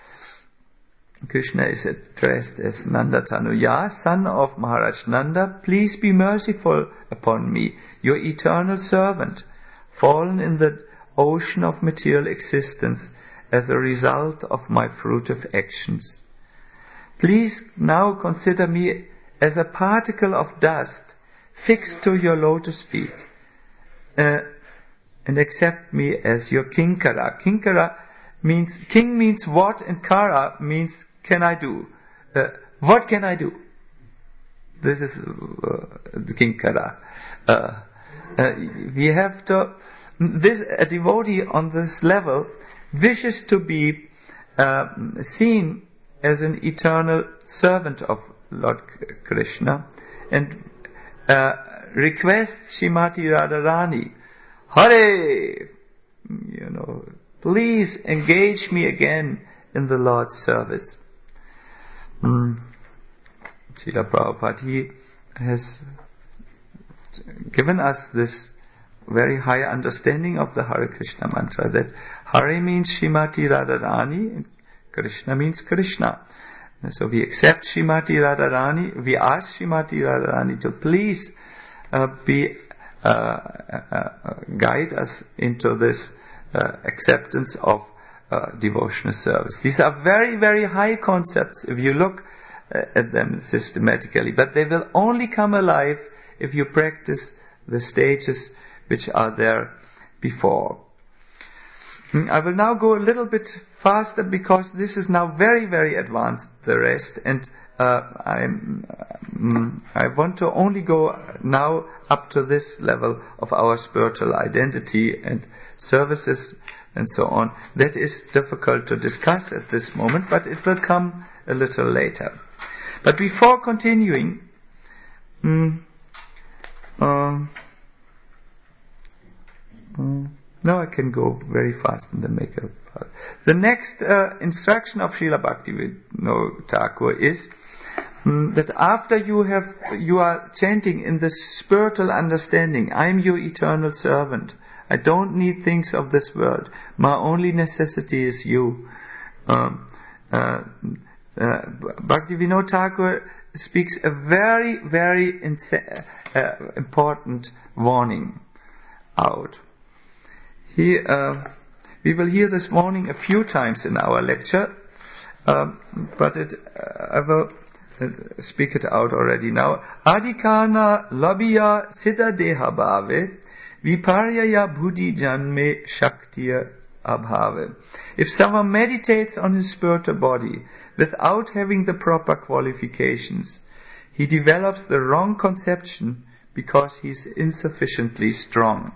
Krishna is addressed as Nanda Tanuya, son of Maharaj Nanda. Please be merciful upon me, your eternal servant, fallen in the ocean of material existence as a result of my fruitive actions. Please now consider me as a particle of dust fixed to your lotus feet, uh, and accept me as your kinkara. Kinkara means, king means what, and kara means can I do? Uh, what can I do? This is uh, the kinkara. Uh, uh, we have to, this, a devotee on this level wishes to be uh, seen as an eternal servant of Lord Krishna, and uh, requests Srimati Radharani, Hare, you know, please engage me again in the Lord's service. Mm. Srila Prabhupada, he has given us this very high understanding of the Hare Krishna mantra, that Hare means Srimati Radharani and Krishna means Krishna. And so we accept Srimati Radharani, we ask Srimati Radharani to please uh, be uh, uh, guide us into this uh, acceptance of uh, devotional service. These are very, very high concepts if you look uh, at them systematically, but they will only come alive if you practice the stages which are there before. I will now go a little bit faster because this is now very, very advanced, the rest, and uh, I'm, um, I want to only go now up to this level of our spiritual identity and services and so on. That is difficult to discuss at this moment, but it will come a little later. But before continuing, um, um, um, now I can go very fast and then make a... The next uh, instruction of Srila Bhaktivinoda Thakur is um, that after you have, you are chanting in this spiritual understanding, I am your eternal servant, I don't need things of this world, my only necessity is you. Um, uh, uh, Bhaktivinoda Thakur speaks a very, very insa- uh, important warning out. He, uh, we will hear this warning a few times in our lecture, um, but it, uh, I will uh, speak it out already now. Adhikana labhiya siddha deha bhave viparyaya buddhi janme shaktiya abhave. If someone meditates on his spiritual body without having the proper qualifications, he develops the wrong conception because he is insufficiently strong.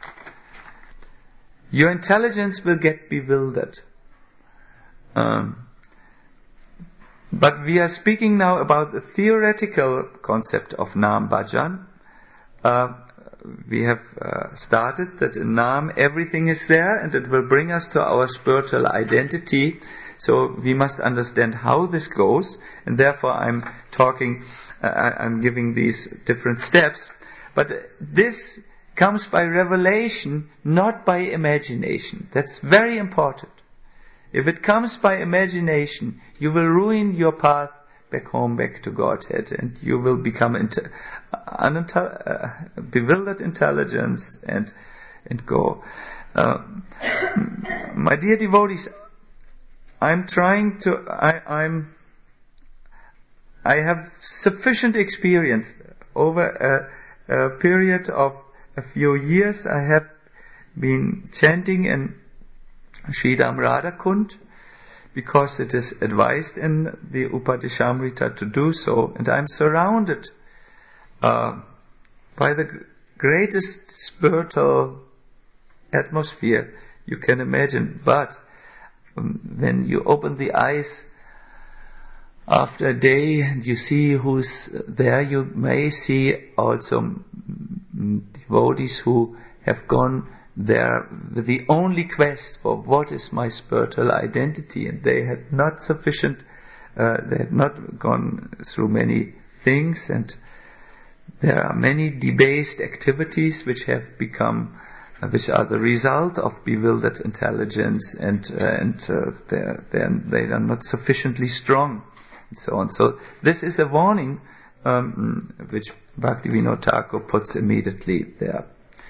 Your intelligence will get bewildered. Um, but we are speaking now about the theoretical concept of Nam Bhajan. Uh, we have uh, started that in Nam everything is there and it will bring us to our spiritual identity. So we must understand how this goes, and therefore I'm talking, uh, I'm giving these different steps. But this comes by revelation, not by imagination. That's very important. If it comes by imagination, you will ruin your path back home, back to Godhead, and you will become inte- unintel- uh, bewildered intelligence and and go. Uh, my dear devotees, I'm trying to. I, I'm. I have sufficient experience over a, a period of a few years. I have been chanting in Sridham Radha Kund, because it is advised in the Upadeshamrita to do so, and I'm surrounded uh, by the g- greatest spiritual atmosphere you can imagine. But um, when you open the eyes after a day and you see who's there, you may see also mm, devotees who have gone there with the only quest for what is my spiritual identity, and they had not sufficient, uh, they had not gone through many things, and there are many debased activities which have become, uh, which are the result of bewildered intelligence, and uh, and uh, they're, they're, they are not sufficiently strong, and so on. So this is a warning um, which Bhaktivinoda Thakur puts immediately there.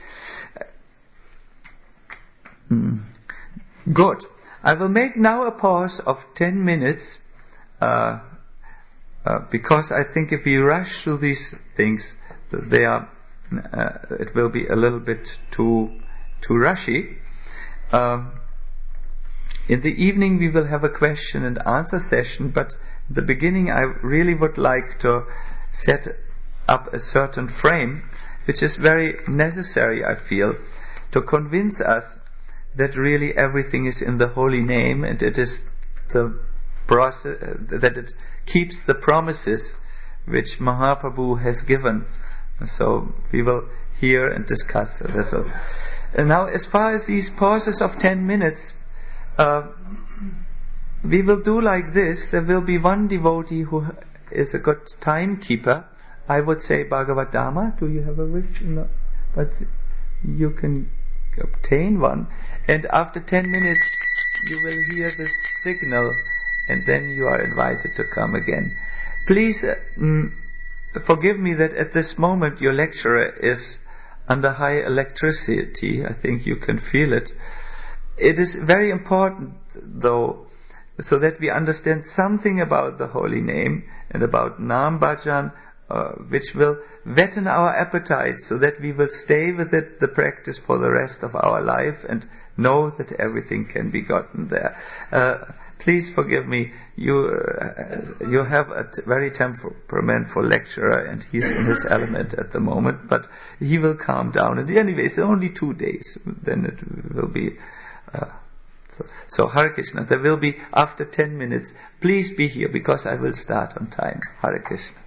Mm. Good. I will make now a pause of ten minutes, uh, uh, because I think if we rush through these things, they are, uh, it will be a little bit too too rushy. Uh, in the evening we will have a question and answer session, but in the beginning I really would like to set up a certain frame, which is very necessary, I feel, to convince us that really everything is in the holy name, and it is the process, that it keeps the promises which Mahaprabhu has given. So we will hear and discuss that. all. And now, as far as these pauses of ten minutes, uh, we will do like this. There will be one devotee who is a good timekeeper. I would say Bhagavad Dhamma. Do you have a wrist? No. But you can obtain one, and after ten minutes you will hear the signal, and then you are invited to come again. Please uh, mm, forgive me that at this moment your lecturer is under high electricity. I think you can feel it. It is very important, though, so that we understand something about the holy name and about Nam Bhajan, Uh, which will wetten our appetite, so that we will stay with it, the practice, for the rest of our life, and know that everything can be gotten there. Uh, please forgive me, you uh, you have a t- very temperamental lecturer, and he's in his element at the moment, but he will calm down. And anyway, it's only two days, then it will be... Uh, so, so Hare Krishna, there will be, after ten minutes, please be here, because I will start on time. Hare Krishna.